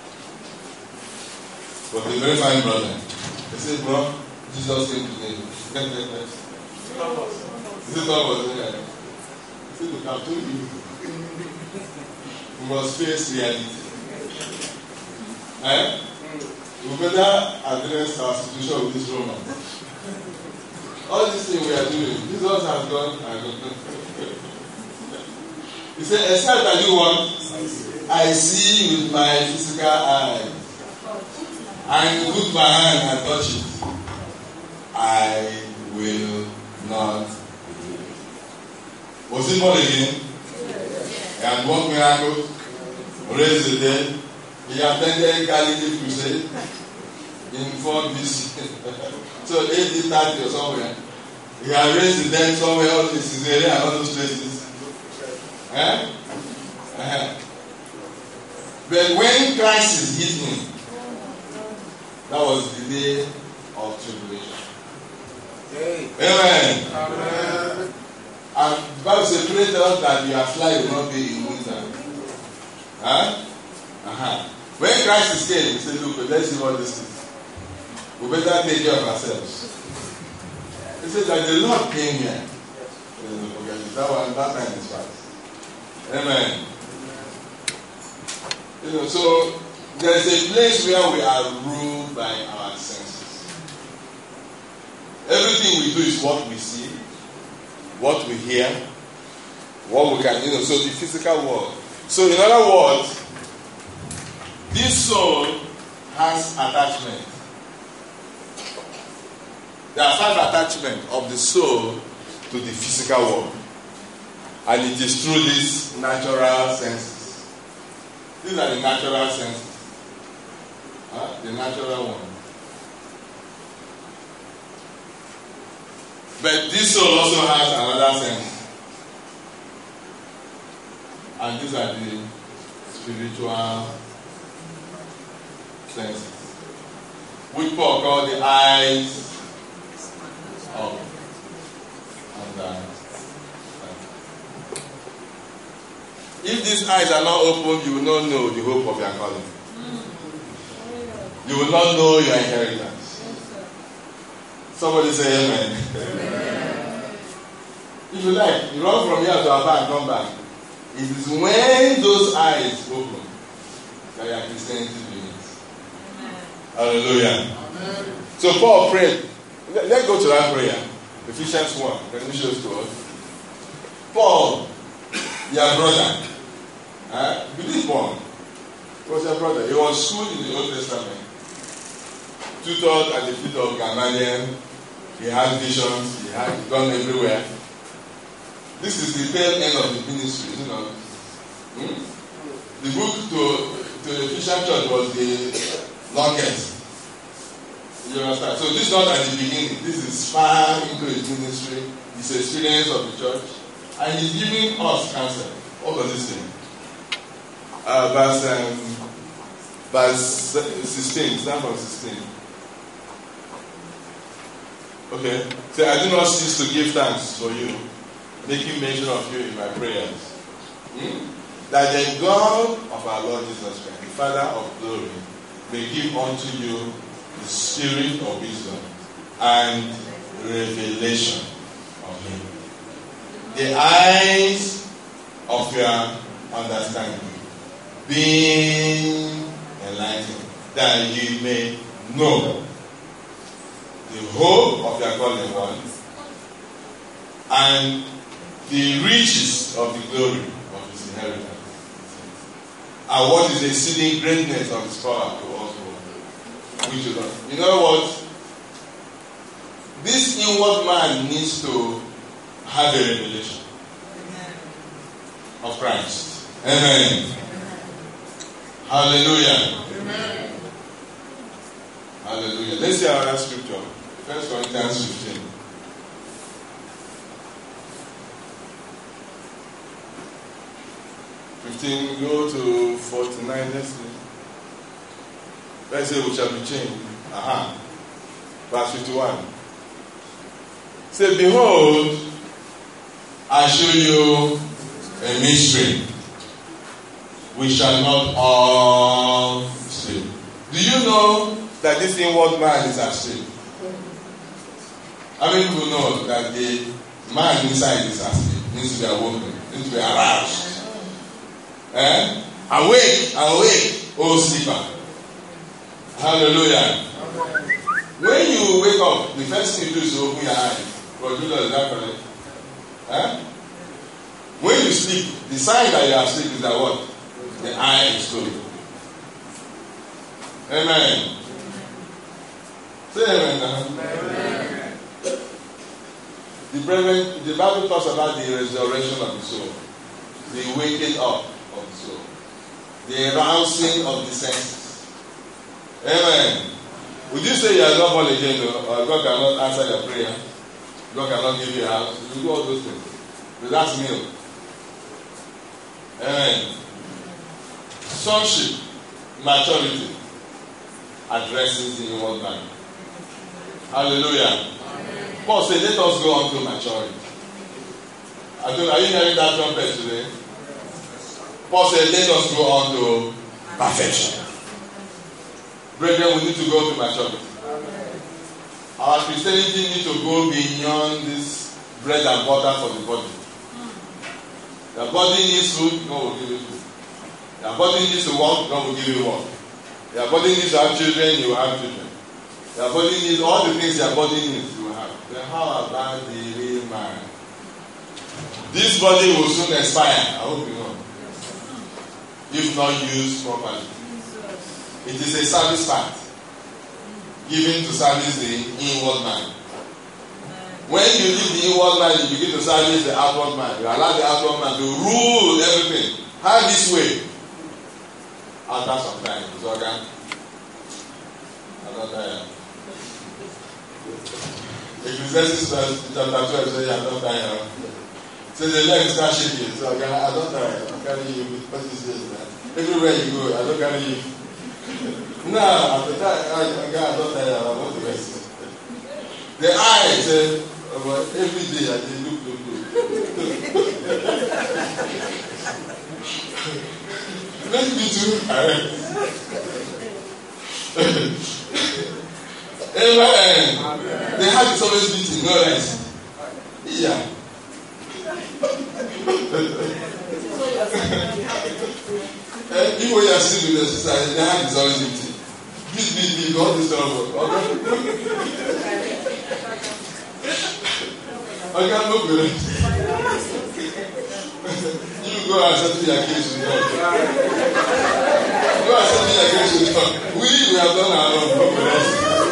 but a very fine brother. He said, bro, Jesus came today. Is it Thomas? He said, look, I told you. We must face reality. We better address our situation with this Romans. All these things we are doing, Jesus has gone and gone. He said, except that you want, I see with my physical eyes. I put my hand and touch it. I will not believe. Was he born again? He had worked miracles, raised the dead. He attended Galilee crusade in 4 BC. So 1830 or somewhere. He had raised the dead somewhere else in Caesarea and all those places. But when crisis hit him, that was the day of tribulation. Amen. Amen. And the Bible says, pray us that your fly will not be in winter. When crisis came, he said, look, let's see what this is. We better take care of ourselves. He said that the Lord came here. That time is fast. Amen. So there is a place where we are ruled by our senses. Everything we do is what we see, what we hear, what we can, so the physical world. So in other words, this soul has attachment. There are 5 attachments of the soul to the physical world. And it is through these natural senses. These are the natural senses. The natural one. But this soul also has another sense. And these are the spiritual senses. Which Paul called the eyes of understanding. If these eyes are not open, you will not know the hope of your calling. You will not know your inheritance. Somebody say amen. If you like, you run from here to Abba and come back. It is when those eyes open that your Christianity begins. Hallelujah. Amen. So Paul prayed. Let's go to that prayer. Ephesians 1. Can you show it to us? Paul, your brother. Believe Paul. He was your brother. He was schooled in the Old Testament. Tutored at the feet of Gamaliel. He had visions. He had gone everywhere. This is the tail end of the ministry, The book to the Ephesian church was the longest. You understand? So this is not at the beginning. This is far into his ministry, his experience of the church. And he's giving us counsel. What does this say? Verse 16. Start from 16. Okay. So I do not cease to give thanks for you, making mention of you in my prayers. That the God of our Lord Jesus Christ, the Father of glory, may give unto you the spirit of wisdom and revelation of him. The eyes of your understanding being enlightened, that you may know the hope of your calling one and the riches of the glory of his inheritance, and what is the exceeding greatness of his power to us all, which is us. In other words, this inward man needs to have a revelation of Christ. Amen. Hallelujah. Amen. Hallelujah. Let's see our last scripture. 1 Corinthians 15. Go to 49. Let's say we shall be changed. Verse 51. Say, behold, I show you a mystery. We shall not all sleep. Do you know that this inward man is asleep? How many people know that the man inside is asleep? Needs to be awoken, needs to be aroused. Awake, oh sleeper. Hallelujah. When you wake up, the first thing you do is to open your eyes. God, do that correct? When you sleep, the sign that you are asleep is that what? The eye is closed. Amen. Say amen now. Amen. The Bible talks about the resurrection of the soul, the waking up of the soul, the arousing of the senses. Amen. Would you say you are not born again, or God cannot answer your prayer? God cannot give you a house? You do all those things. But that's milk. Amen. Sonship, maturity, addresses the inward man. Hallelujah. Amen. Paul said, let us go on to maturity. Are you hearing that trumpet today? Paul said, let us go on to perfection. Brethren, we need to go to maturity. Our Christianity needs to go beyond this bread and butter for the body. The body needs food, God will give you food. Your body needs to work, God will give you work. Your body needs to have children, you will have children. Your body needs all the things your body needs, you will have. Then how about the real man? This body will soon expire. I hope you know. If not used properly. It is a service part. Given to service the inward man. When you leave the inward man, you begin to service the outward man. You allow the outward man to rule everything. Have this way. After some time, it's okay. I'm not tired. Ecclesiastes chapter 12 says, I'm not tired. So the legs start shaking. So I'm not tired. I'm carrying you. What is this? Everywhere you go, I don't carry you. No, I'm not tired. I'm not tired. I want to rest. The eye said, every day I say, look. Let me do Amen. The heart is always beating, no rest. Yeah. People you are sitting with the sister, the heart is always beating. Beat, all this trouble. I can't look with it. You go and settle your case with God. Go and settle your case with God. We have done our own progress.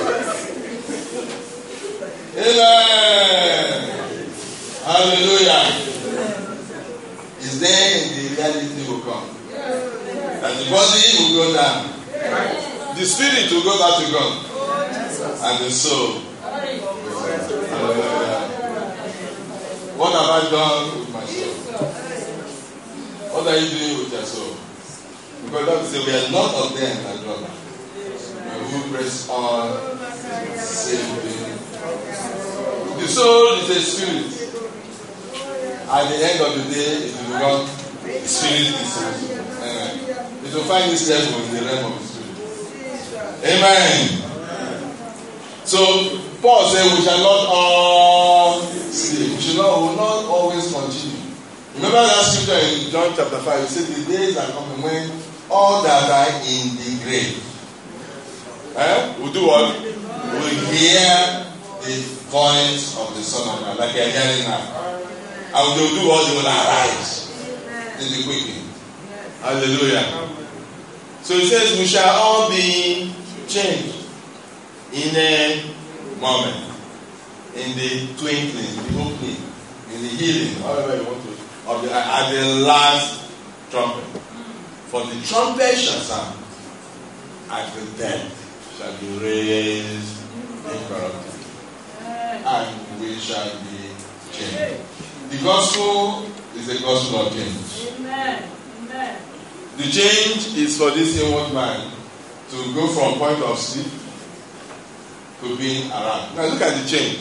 Amen. Hallelujah. Is there the reality will come? That the body will go down. The spirit will go back to God. And the soul. Hallelujah. What have I done with my soul? What are you doing with your soul? Because God said, we are not of them that love. Who press on, saving. The soul is a spirit. At the end of the day, it will become the spirit is soul. Amen. It will find itself in the realm of the spirit. Amen. So Paul said, we shall not all sleep. We will not always continue. Remember that scripture in John chapter 5, it said, the days are coming when all that are in the grave will do what? Will hear the voice of the Son of God, like they are hearing now. And they will do what? They will arise in the quickening. Hallelujah. So it says, we shall all be changed in a moment, in the twinkling, in the opening, in the healing, however you want to, at the last trumpet. For the trumpet shall sound, and the dead shall be raised incorruptible, and we shall be changed. The gospel is the gospel of change. Amen. The change is for this inward man to go from point of sleep to being around. Now look at the change.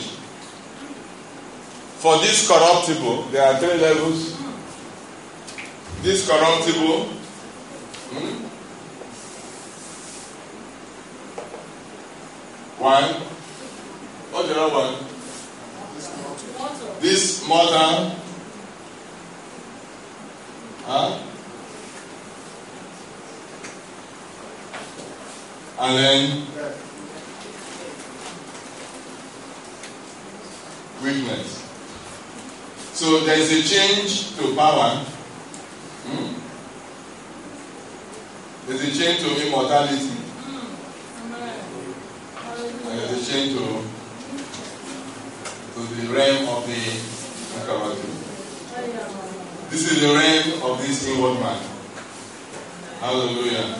For this corruptible, there are 3 levels. This corruptible, one. What's the other one? This mortal. And then weakness. So there is a change to power. There's a change to immortality. And there's a change to the realm of the incorruptible. This is the realm of this inward man. Hallelujah.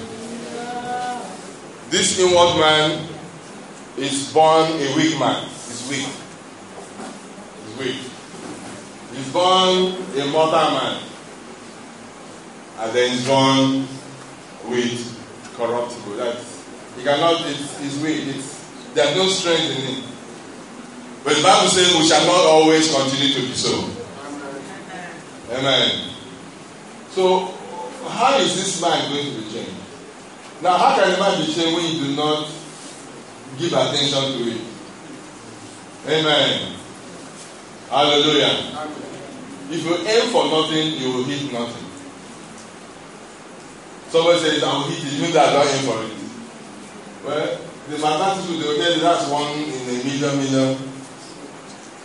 This inward man is born a weak man. He's weak. He's weak. He's born a mortal man. And then he's born with corruptible. He cannot, he's weak. There's no strength in him. But the Bible says we shall not always continue to be so. Amen. So, how is this mind going to be changed? Now, how can a mind be changed when you do not give attention to it? Amen. Hallelujah. If you aim for nothing, you will hit nothing. Somebody says, I will hit it, even though I don't aim for it. Well, the mathematics will tell you that's 1 in a million.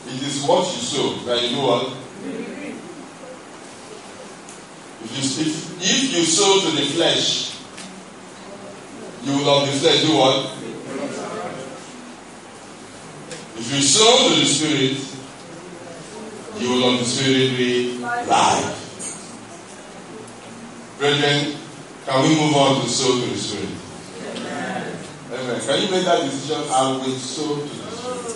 It is what you sow that you do what? If you sow to the flesh, you will of the flesh do what? If you sow to the Spirit, you will of the Spirit be life. Brethren, can we move on to sow to the Spirit? Amen. Can you make that decision? I will sow to the Spirit.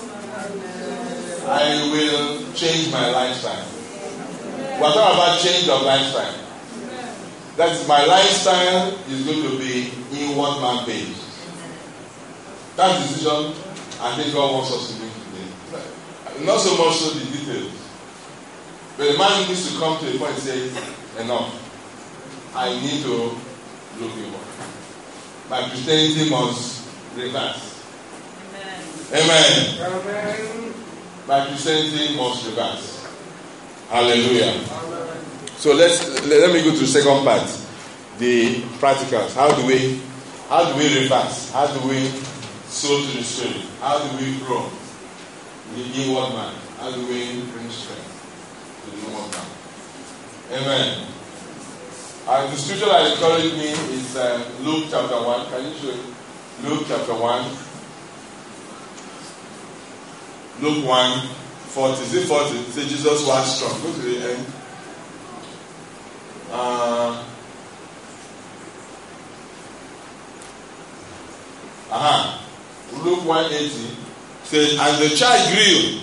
I will change my lifestyle. We're talking about change of lifestyle. That is, my lifestyle is going to be inward man based. That decision, I think God wants us to make today. Not so much so the details. But the man needs to come to a point and say, enough. I need to look inward. My Christianity must reverse. Amen. Amen. My Christianity must reverse. Hallelujah. Amen. So let me go to the second part, the practicals. How do we reverse? How do we sow to the Spirit? How do we grow the inward man? How do we bring strength to the inward man? Amen. The scripture that encouraged me is Luke chapter 1. Can you show it? Luke chapter 1. Luke 1, 40. Is it 40? It says Jesus was strong. Go to the end. Luke 1:80 says, and the child grew.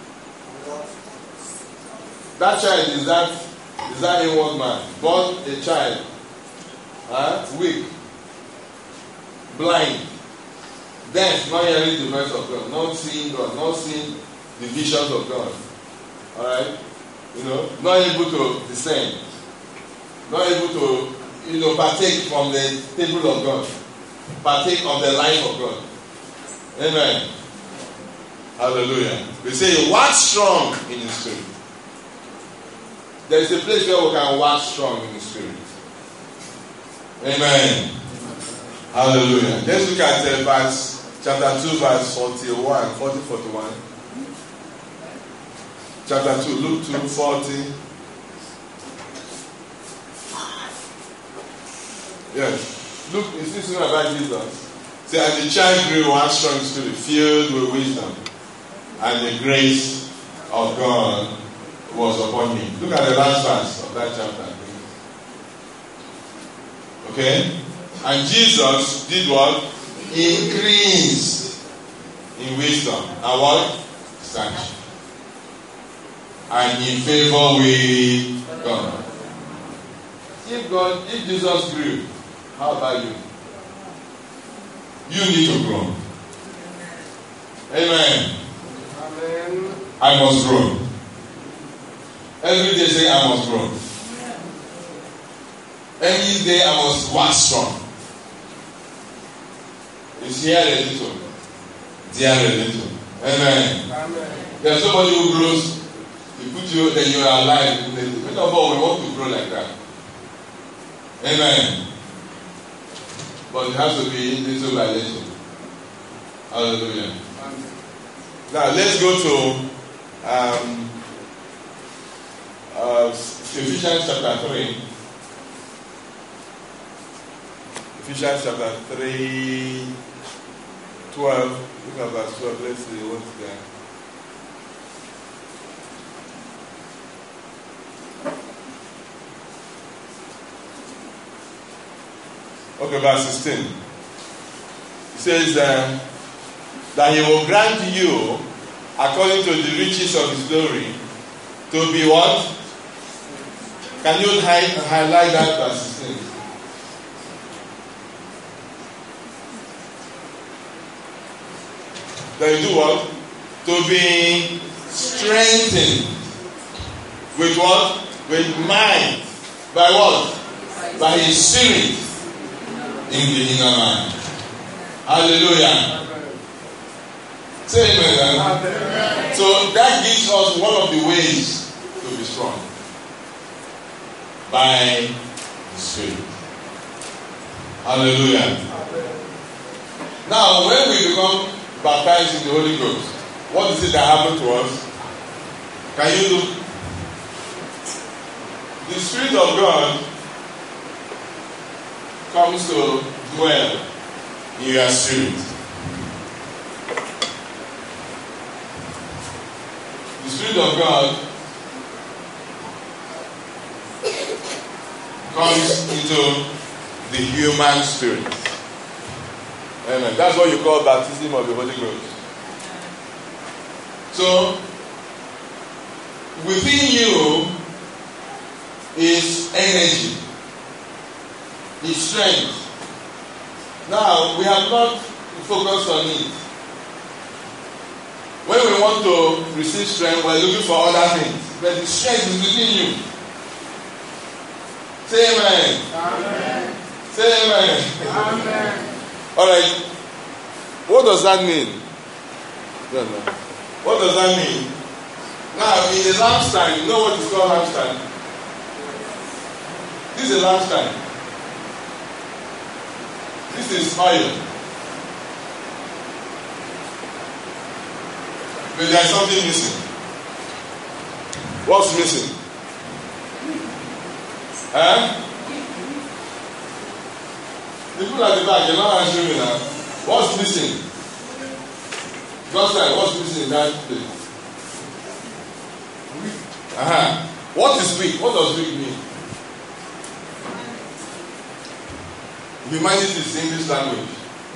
That child is that inward man, born a child, weak, blind, deaf, not hearing the voice of God, not seeing God, not seeing the visions of God. Alright? Not able to discern. Not able to, partake from the table of God. Partake of the life of God. Amen. Hallelujah. We say, wax strong in the Spirit. There is a place where we can wax strong in the Spirit. Amen. Hallelujah. Let's look at chapter 2, verse 41. Chapter 2, Luke 2:40. Yes. Look, is this one about Jesus? Say, and the child grew one strong spirit, filled with wisdom, and the grace of God was upon him. Look at the last verse of that chapter. Okay? And Jesus did what? Increased in wisdom. And what? Stature. And in favor with God. If Jesus grew, how about you? You need to grow. Amen. Amen. I must grow. Every day say I must grow. Every day I must wax strong. It's here a little. There a little. Amen. Amen. There's somebody who grows. You put you, then you are alive. First of all, we want to grow like that. Amen. But it has to be little by little. Hallelujah. Now let's go to Ephesians chapter 3. Ephesians chapter 3, 12. Look at verse 12. Let's see what's there. Okay, verse 16. It says that he will grant you, according to the riches of his glory, to be what? Can you highlight that verse 16? That you do what? To be strengthened with what? With might. By what? By his spirit. In the inner man. Hallelujah. Say amen. Amen. So that gives us one of the ways to be strong. By the Spirit. Hallelujah. Amen. Now when we become baptized in the Holy Ghost, what is it that happened to us? Can you look? The Spirit of God comes to dwell in your spirit. The Spirit of God comes into the human spirit. Amen. That's what you call baptism of the Holy Ghost. So, within you is energy, is strength. Now, we have not focused on it. When we want to receive strength, we're looking for other things. But the strength is within you. Say amen. Amen. Say amen. Amen. Alright. What does that mean? What does that mean? Now, in the lampstand, you know what is called lampstand? This is a lampstand. This is oil. But there is something missing. What's missing? Huh? The people at the back, you're not answering me now. What's missing? Just like what's missing in that place? What is weak? What does weak mean? Humanity is English language.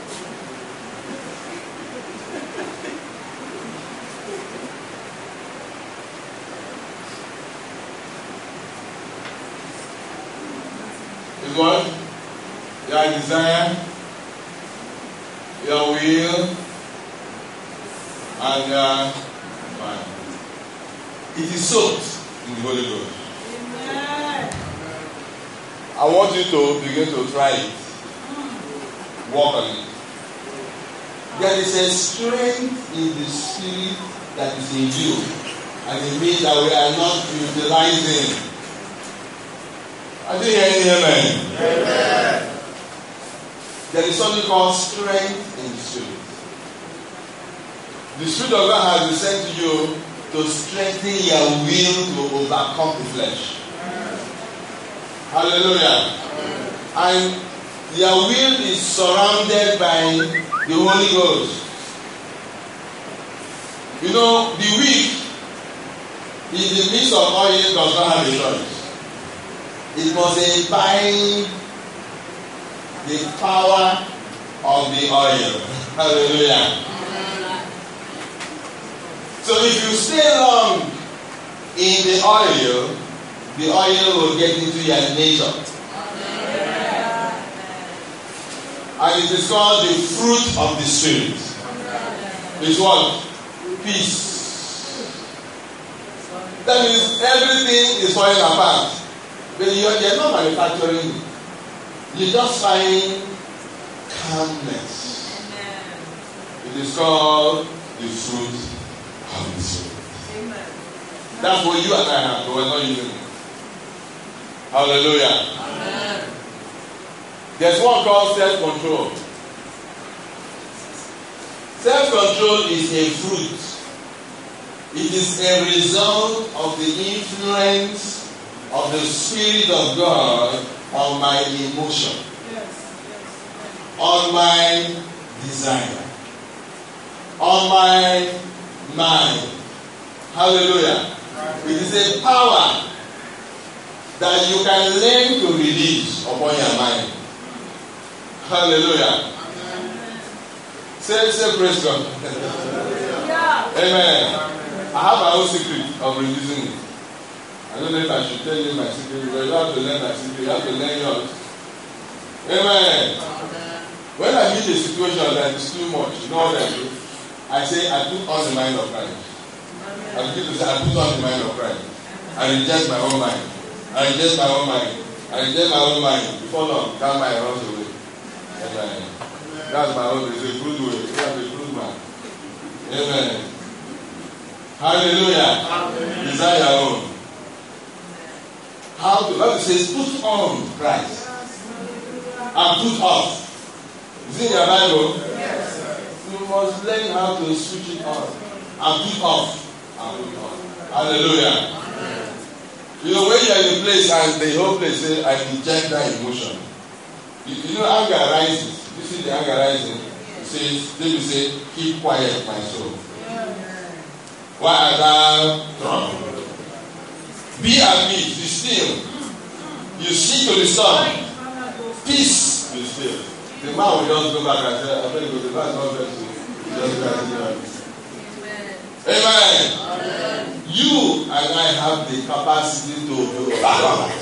Is what? Your desire, your will, and your mind. It is soaked in the Holy Ghost. Amen. I want you to begin to try it. Walk on it. There is a strength in the spirit that is in you, and it means that we are not utilizing. I didn't hear any amen. Amen. There is something called strength in the spirit. The Spirit of God has been sent to you to strengthen your will to overcome the flesh. Hallelujah. And your will is surrounded by the Holy Ghost. You know, the weak in the midst of oil does not have a choice. It must imbibe the power of the oil. Hallelujah. So if you stay long in the oil will get into your nature. And it is called the fruit of the Spirit. It's what? Peace. That means everything is falling apart. But you're not manufacturing it. You just find calmness. It is called the fruit of the Spirit. That's what you and I have, but we're not using it. Hallelujah. Amen. There's one called self-control. Self-control is a fruit. It is a result of the influence of the Spirit of God on my emotion, on my desire, on my mind. Hallelujah. It is a power that you can learn to release upon your mind. Hallelujah. Say praise God. Amen. I have my own secret of releasing it. I don't know if I should tell you my secret, but you have to learn my secret. You have to learn yours. Amen. When I meet a situation that is too much, you know what I do? I say, I put on the mind of Christ. I begin to say, I put on the mind of Christ. I reject my own mind. I reject my own mind. I reject my own mind. Before long, that mind runs away. Amen. That's my own. It's a good way. That's a good man. Amen. Hallelujah. Amen. Is that your own? How to? Bible says, put on Christ and put off. Is it in your Bible? Yes. You must learn how to switch it on and put off and put on. Hallelujah. You know, when you are in a place and the whole place says, I reject that emotion. You know, anger rises. You see the anger rising? It says, they will say, keep quiet, my soul. Why are thou troubled? Be at peace, be still. You speak to the sun. Peace, be still. The man will just go back and say, I beg you, the man is not going to just go and say, Amen. Amen. You and I have the capacity to do that.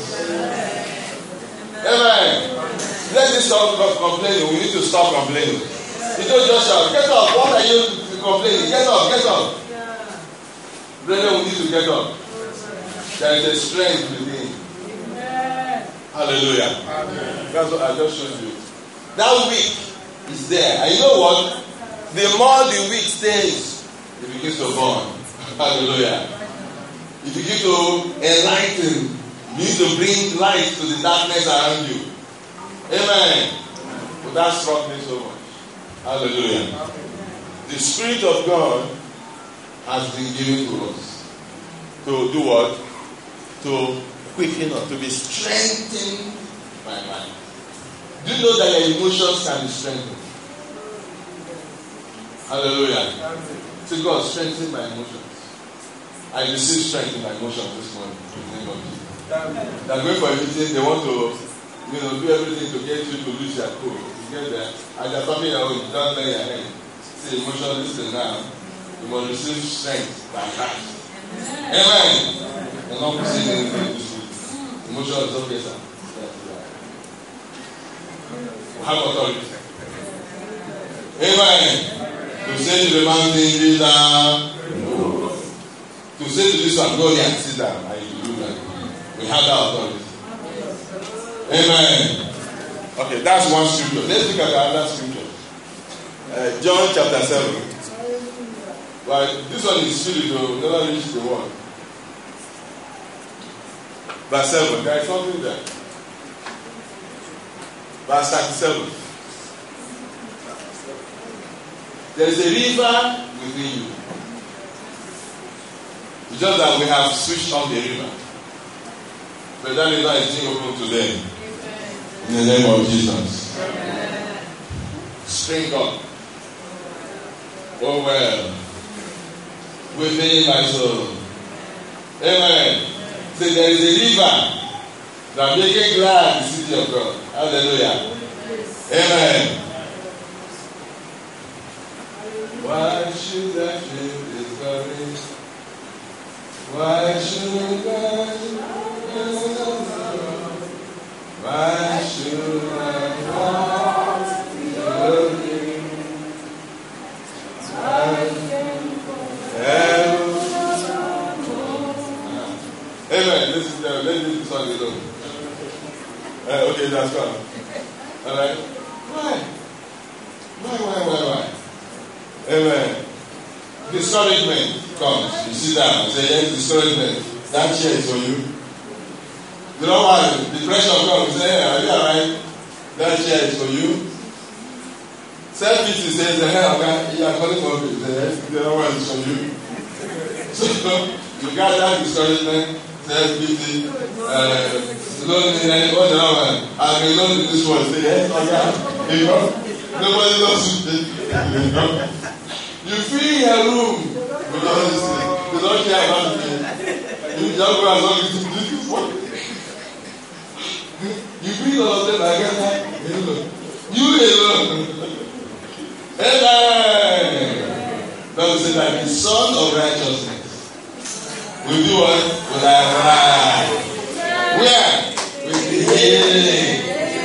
Amen. Let this stop complaining. We need to stop complaining. You don't just shout, get up. What are you complaining? Get up, get up. Brethren, we need to get up. There is a strength within. Hallelujah. Amen. That's what I just showed you. That weak is there. And you know what? The more the weak stays, it begins to burn. Hallelujah. It begins to enlighten. You need to bring light to the darkness around you. Amen. But that struck me so much. Hallelujah. The Spirit of God has been given to us. To do what? To quicken us, to be strengthened by mind. Do you know that your emotions can be strengthened? Hallelujah. So God, strengthen my emotions. I receive strength in my emotions this morning. In the name of Jesus. They're going for a meeting, they want to, do everything to get you to lose your cool. You get there, and they're talking your own, don't lay your hand. See, emotion, listen now. You must receive strength by Christ. Amen. And not saying anything this week. Emotion is okay, sir. Have authority. Amen. To say to the mountain, be down. To say to this one, go there and sit down. I do that. We have that authority. Amen. Okay, that's one scripture. Let's look at the other scripture. John chapter 7. But this one is spiritual, never reach the one. Verse 7. There is something there. Verse 37. There is a river within you. It's just that we have switched on the river. But that river is being open today. In the name of Jesus. Spring up. Oh well. Within my soul. Amen. So there is a river that makes glad the city of God. Hallelujah. Amen. Why should I feel discouraged? Why should I? Why should I walk looking? Amen. This is let me song alone. Okay, that's fine. All right. Why? Amen. Discouragement comes. You sit down and say, yes, discouragement. That chair is for you. You know why? Depression comes. You say, hey, are you alright? That chair is for you. Self-pity says, hey, you are calling for me. The other one is for you. So, you got that discouragement, self-pity, loneliness, what the other one? I've been lonely this one. Say, yes, okay. You know? Nobody knows it. You fill your room with all this thing. They don't care about it. You just go as long as you do this one. You bring all of them together. You alone. Amen. Bible says that the Son of Righteousness will do what? Will arise. Where? With the healing.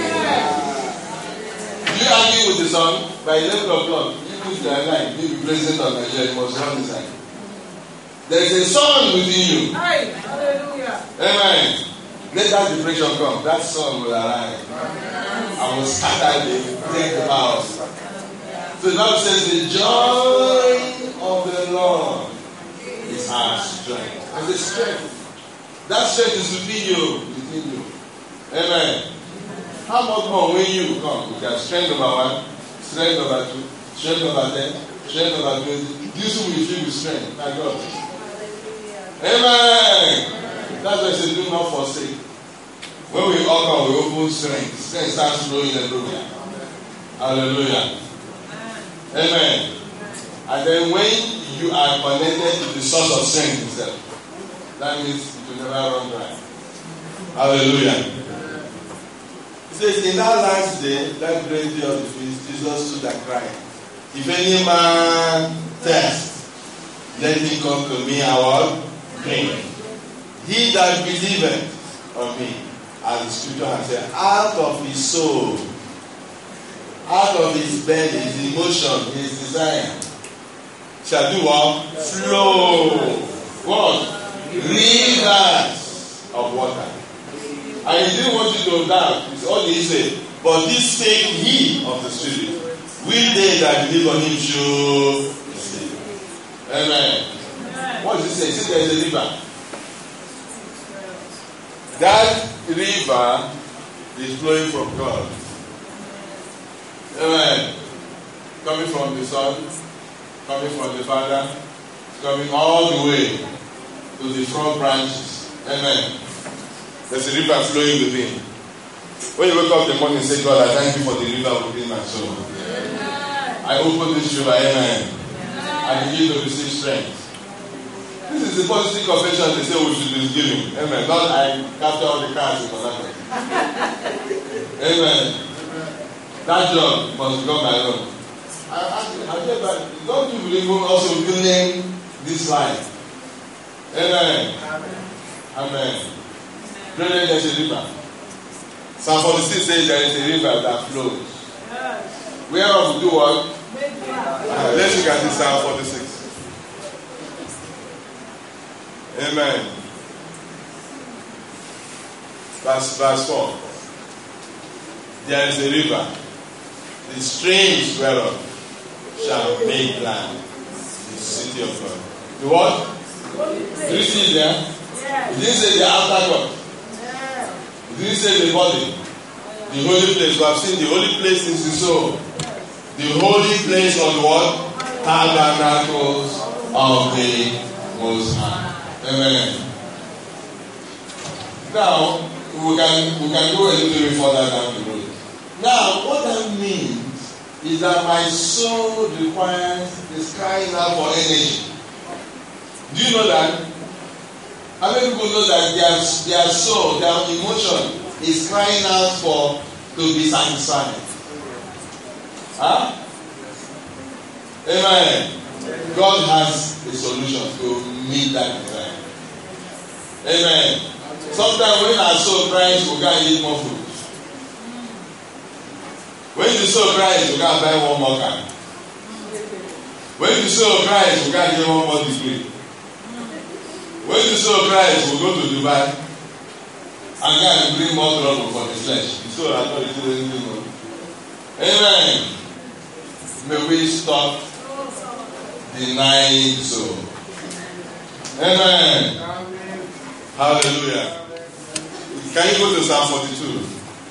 You argue with the Son by 11 o'clock. If you are alive, you be president of Nigeria, you must run inside. There is a son within you. Hallelujah. Amen. Let that depression come. That son will arise. I will scatter the powers. So the Bible says the joy of the Lord is our strength. And the strength. That strength is within you. Amen. How much more when you come? You can strength number 1, strength number 2. Strength number 10, strength number 20. This will be filled with strength. My God. Amen. That's why I say do not forsake. When we open, we open strength. Strength starts flowing everywhere. Hallelujah. Amen. And then when you are connected to the source of strength itself, that means you will never run dry. Hallelujah. It says, in that last day, that great day of the feast, Jesus stood and cried, if any man thirst, let him come to me and what? Drink. He that believeth on me, as the scripture has said, out of his soul, out of his belly, his emotion, his desire, shall do what? Flow. What? Rivers of water. And he didn't want you to doubt. It's all he said. But this take heed of the Spirit. Will they that believe on him should receive. Amen. What does it say? It says there is a river. That river is flowing from God. Amen. Coming from the Son, coming from the Father, coming all the way to the front branches. Amen. There's a river flowing within. When you wake up in the morning and say, God, I thank you for the river within my soul. Amen. I open this river, amen. I begin to receive strength. This is the positive confession they say we should be giving. Amen. Not I capture all the cars in Monaco. Amen. That job must become my own. Don't you believe also building this life? Amen. Amen. Brethren, there is a river. Psalm 46 says there is a river that flows. Where we do what? Let's look at this Psalm 46. Amen. Verse 4. There is a river, the streams whereof shall make glad the city of God. The what? Do you see it there? It didn't say the outer court. It didn't say the body. The holy place. We have seen the holy place is the soul. The holy place of what? Tabernacles of the Most High. Amen. Now, we can go a little bit further down the road. Now, what that means is that my soul is crying out for energy. Do you know that? How many people know that their soul, their emotion is crying out to be satisfied? Huh? Amen. God has a solution to meet that desire. Amen. Sometimes when our soul cries, we can't eat more food. When the soul cries, we can't buy one more car. When the soul cries, we can't get one more degree. When the soul cries, we go to Dubai and can bring more trouble for the flesh. The soul has not received anything more. Amen. May we stop denying soul. Amen. Hallelujah. Can you go to Psalm 42?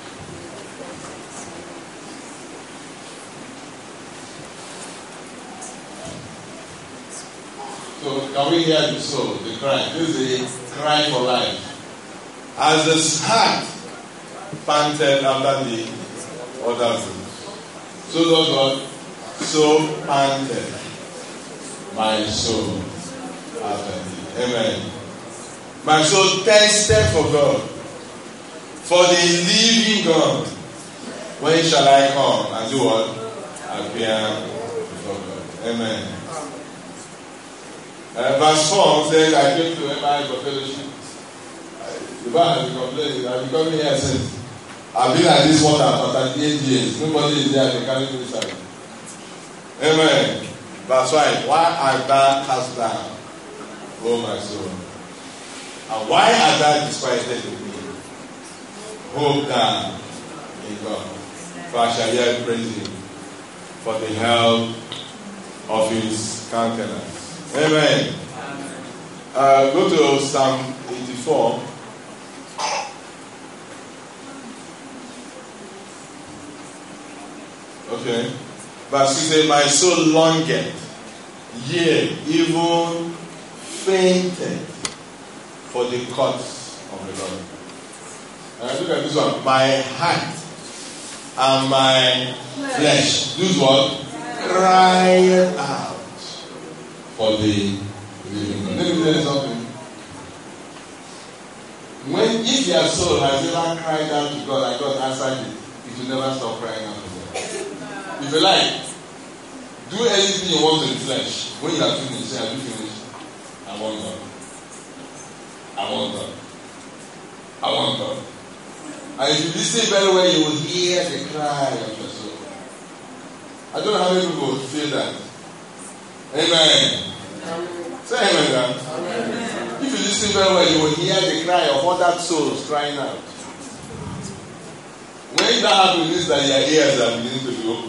So can we hear the soul, the cry? This is a cry for life. As the heart panted after the other food, so does God, so panted my soul after thee. Amen. My soul thirsted for God, for the living God. When shall I come and do what? Appear before God. Amen. Verse 4 says, I came to MI for fellowship. The man has been complaining. I've been coming here since. I've been at this water for 38 years. Nobody is there to carry me inside. Amen. Verse 5. Why art thou cast down, O my soul? And why art thou disquieted with me? Hope thou in God. For I shall yet praise him for the help of his countenance. Amen. Go to Psalm 84. Okay. Verse 6 says, my soul longeth, yea, even fainted for the courts of the Lord. And look at this one. My heart and my flesh. This one. Cry out for the living God. Let me tell you something. If your soul has ever cried out to God and God answered it, it will never stop crying out to God. If you like, do anything you want in the flesh. When you are finished, say, have you finished? I want God. I want God. I want God. And if you listen very well, you will hear the cry of your soul. I don't know how many people feel that. Amen. Say amen, God. Amen. If you listen very well, you will hear the cry of other souls crying out. When that happens, it means that your ears are beginning to be opened.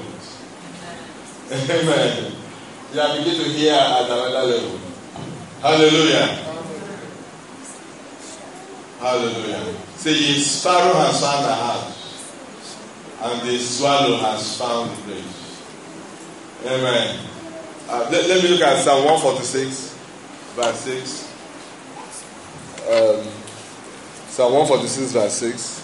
Amen. You are beginning to hear at another level. Hallelujah. Hallelujah. Say, the sparrow has found a house, and the swallow has found a place. Amen. Let me look at Psalm 146, verse 6. Psalm 146, verse 6.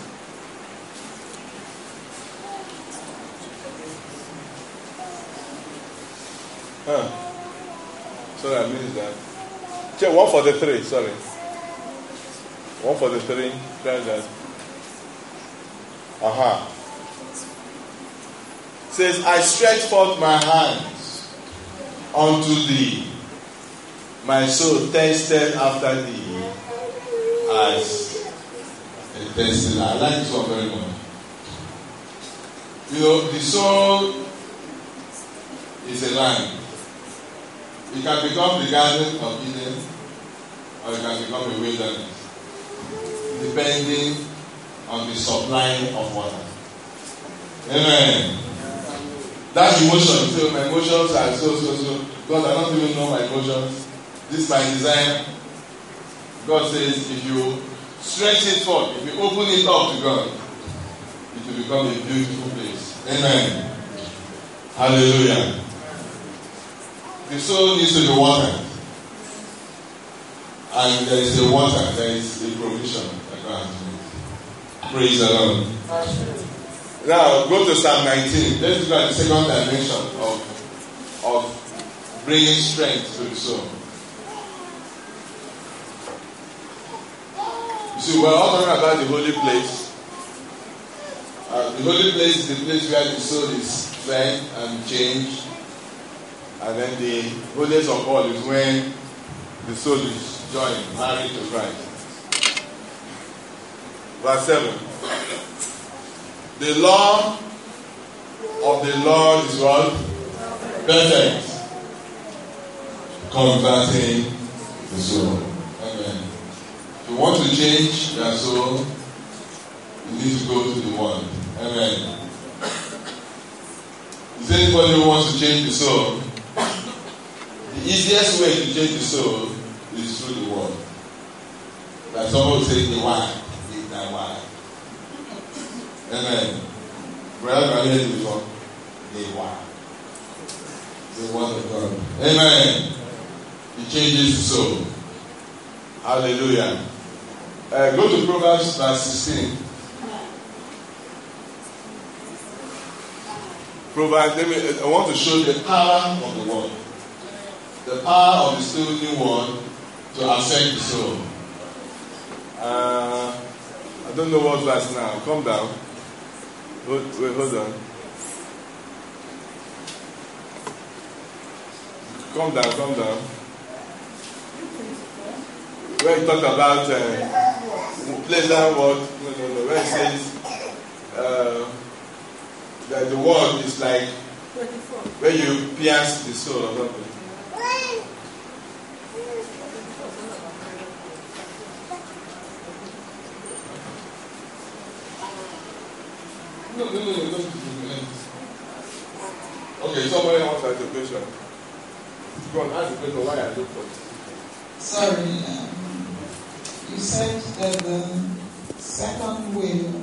Sorry, I missed that. Check 143, sorry. 143, try that. Says, I stretch forth my hands unto thee. My soul thirsted after thee as a thirsty land. I like this one very much. You know, the soul is a land. It can become the Garden of Eden, or it can become a wilderness, depending on the supply of water. Amen. That's emotion. So my emotions are so. God, I don't even know my emotions. This is my desire. God says, if you stretch it forth, if you open it up to God, it will become a beautiful place. Amen. Hallelujah. The soul needs to be watered. And there is a water, there is a provision that God has made. Praise the Lord. Now, go to Psalm 19. Let's look at the second dimension of bringing strength to the soul. You see, we're all talking about the holy place. The holy place is the place where the soul is fed and changed. And then the holiest of all is when the soul is joined, married to Christ. Verse 7. The law of the Lord is what? Perfect. Converting the soul. Amen. If you want to change your soul, you need to go to the Word. Amen. Is anybody who wants to change the soul? The easiest way to change the soul is through the Word. Like someone would say, the why. Is that why? Amen. Brother, I heard it before. The why. The Word of God. Amen. It changes the soul. Hallelujah. Go to Proverbs verse 16. Proverbs, I want to show the power of the Word. The power of the spoken Word to affect the soul. I don't know what verse now. Calm down. Hold on. Calm down. Where he talked about pleasant word. No. Where it says that the word is like where you pierce the soul or something. No. Okay, somebody wants to ask a question. Go on, ask the question why I look for it. Sorry, you said that the second will